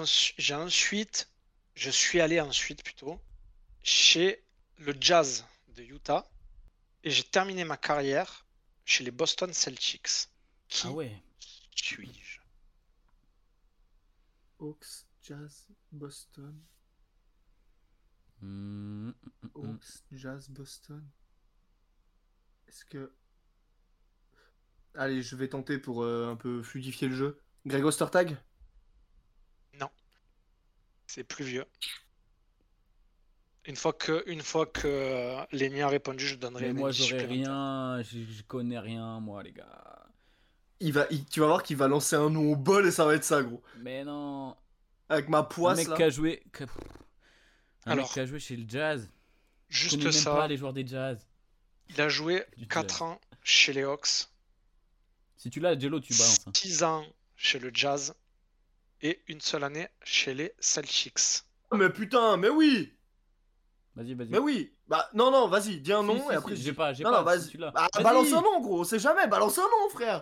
allé ensuite plutôt chez le Jazz de Utah et j'ai terminé ma carrière chez les Boston Celtics. Qui Ah ouais. suis-je? Hawks, Jazz, Boston. Hawks. Hawks, Jazz, Boston. Est-ce que. Allez, je vais tenter pour un peu fluidifier le jeu. Greg Ostertag? Non, c'est plus vieux. Une fois que Lenny a répondu, je donnerai Mais un moi indice j'aurais supplémentaire. rien, je connais rien moi les gars. Tu vas voir qu'il va lancer un nom au bol et ça va être ça, gros. Mais non. Avec ma Un poisse mec là. qui a joué, un mec Alors, qui a joué chez le Jazz. Je Juste connais même ça, pas les joueurs des Jazz. il a joué Du 4 Jazz. ans chez les Hawks, Si tu l'as, Jello, tu balances. Hein. 6 ans chez le Jazz et une seule année chez les Celtics. Mais putain, mais oui! Vas-y. Mais oui! Bah non, vas-y, dis un Si, nom si, et après. si, je j'ai dis- pas, Non, si vas-y. tu l'as. Bah, Vas-y. balance un nom, gros, on sait jamais, balance un nom, frère!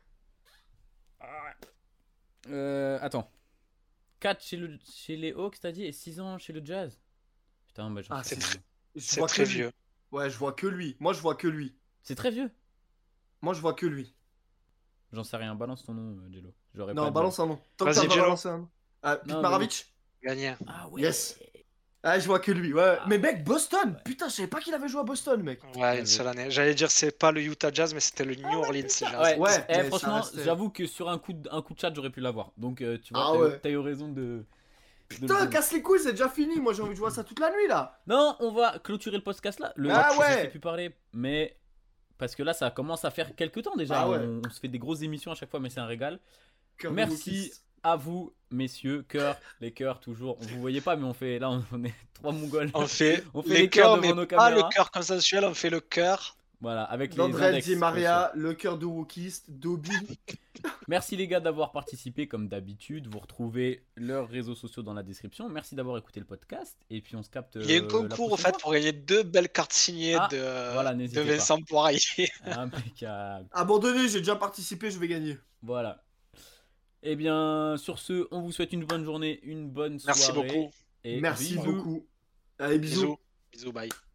Attends. 4 chez les Hawks, t'as dit, et 6 ans chez le Jazz. Putain, bah j'en Ah, sais c'est rien. Je C'est vois très que lui. vieux. Ouais, je vois que lui. Moi, je vois que lui. C'est très vieux. Moi, je vois que lui. J'en sais rien, balance ton nom, Jello. J'aurais Non, pas balance un nom. Tant que Vas-y, t'as pas Jello. balancé un nom. Ah, Pete Non, Maravich? Gagné. Ah ouais. Yes. Ah, je vois que lui, ouais. Ah. Mais mec, Boston! Putain, je savais pas qu'il avait joué à Boston, mec. Ouais, une seule année. J'allais dire c'est pas le Utah Jazz, mais c'était le New Orleans Jazz. Ouais, Ouais, mais ça franchement, restait- j'avoue que sur un coup de chat, j'aurais pu l'avoir. Donc, tu vois, Ah t'as ouais. t'as eu raison de Putain, le- casse les couilles, c'est déjà fini. Moi, j'ai envie de jouer à ça toute la nuit, là. Non, on va clôturer le podcast là. Ah Je ouais. sais plus parler, mais parce que là, ça commence à faire quelques temps déjà. Ah ouais. On se fait des grosses émissions à chaque fois, mais c'est un régal. Cœur de Merci wokiste. à vous, messieurs. Cœur, les cœurs toujours. Vous voyez pas, mais on fait là, on est trois mongols. On fait, On fait les les cœurs cœurs, mais devant nos pas le caméras. cœur consensuel, on fait le cœur. Voilà, avec les D'André index. Di Maria, le cœur de wokiste, Dobby. Merci les gars d'avoir participé comme d'habitude. Vous retrouvez leurs réseaux sociaux dans la description. Merci d'avoir écouté le podcast. Et puis on se capte. Il y a un la concours au prochaine fait fois. pour gagner 2 belles cartes signées Ah, de, voilà, de n'hésitez Vincent Poirier. Impeccable. Abandonné, j'ai déjà participé, je vais gagner. Voilà. Eh bien, sur ce, on vous souhaite une bonne journée, une bonne soirée. Merci beaucoup. Et Merci bisous. beaucoup. Allez, bisous. Bisous, bye.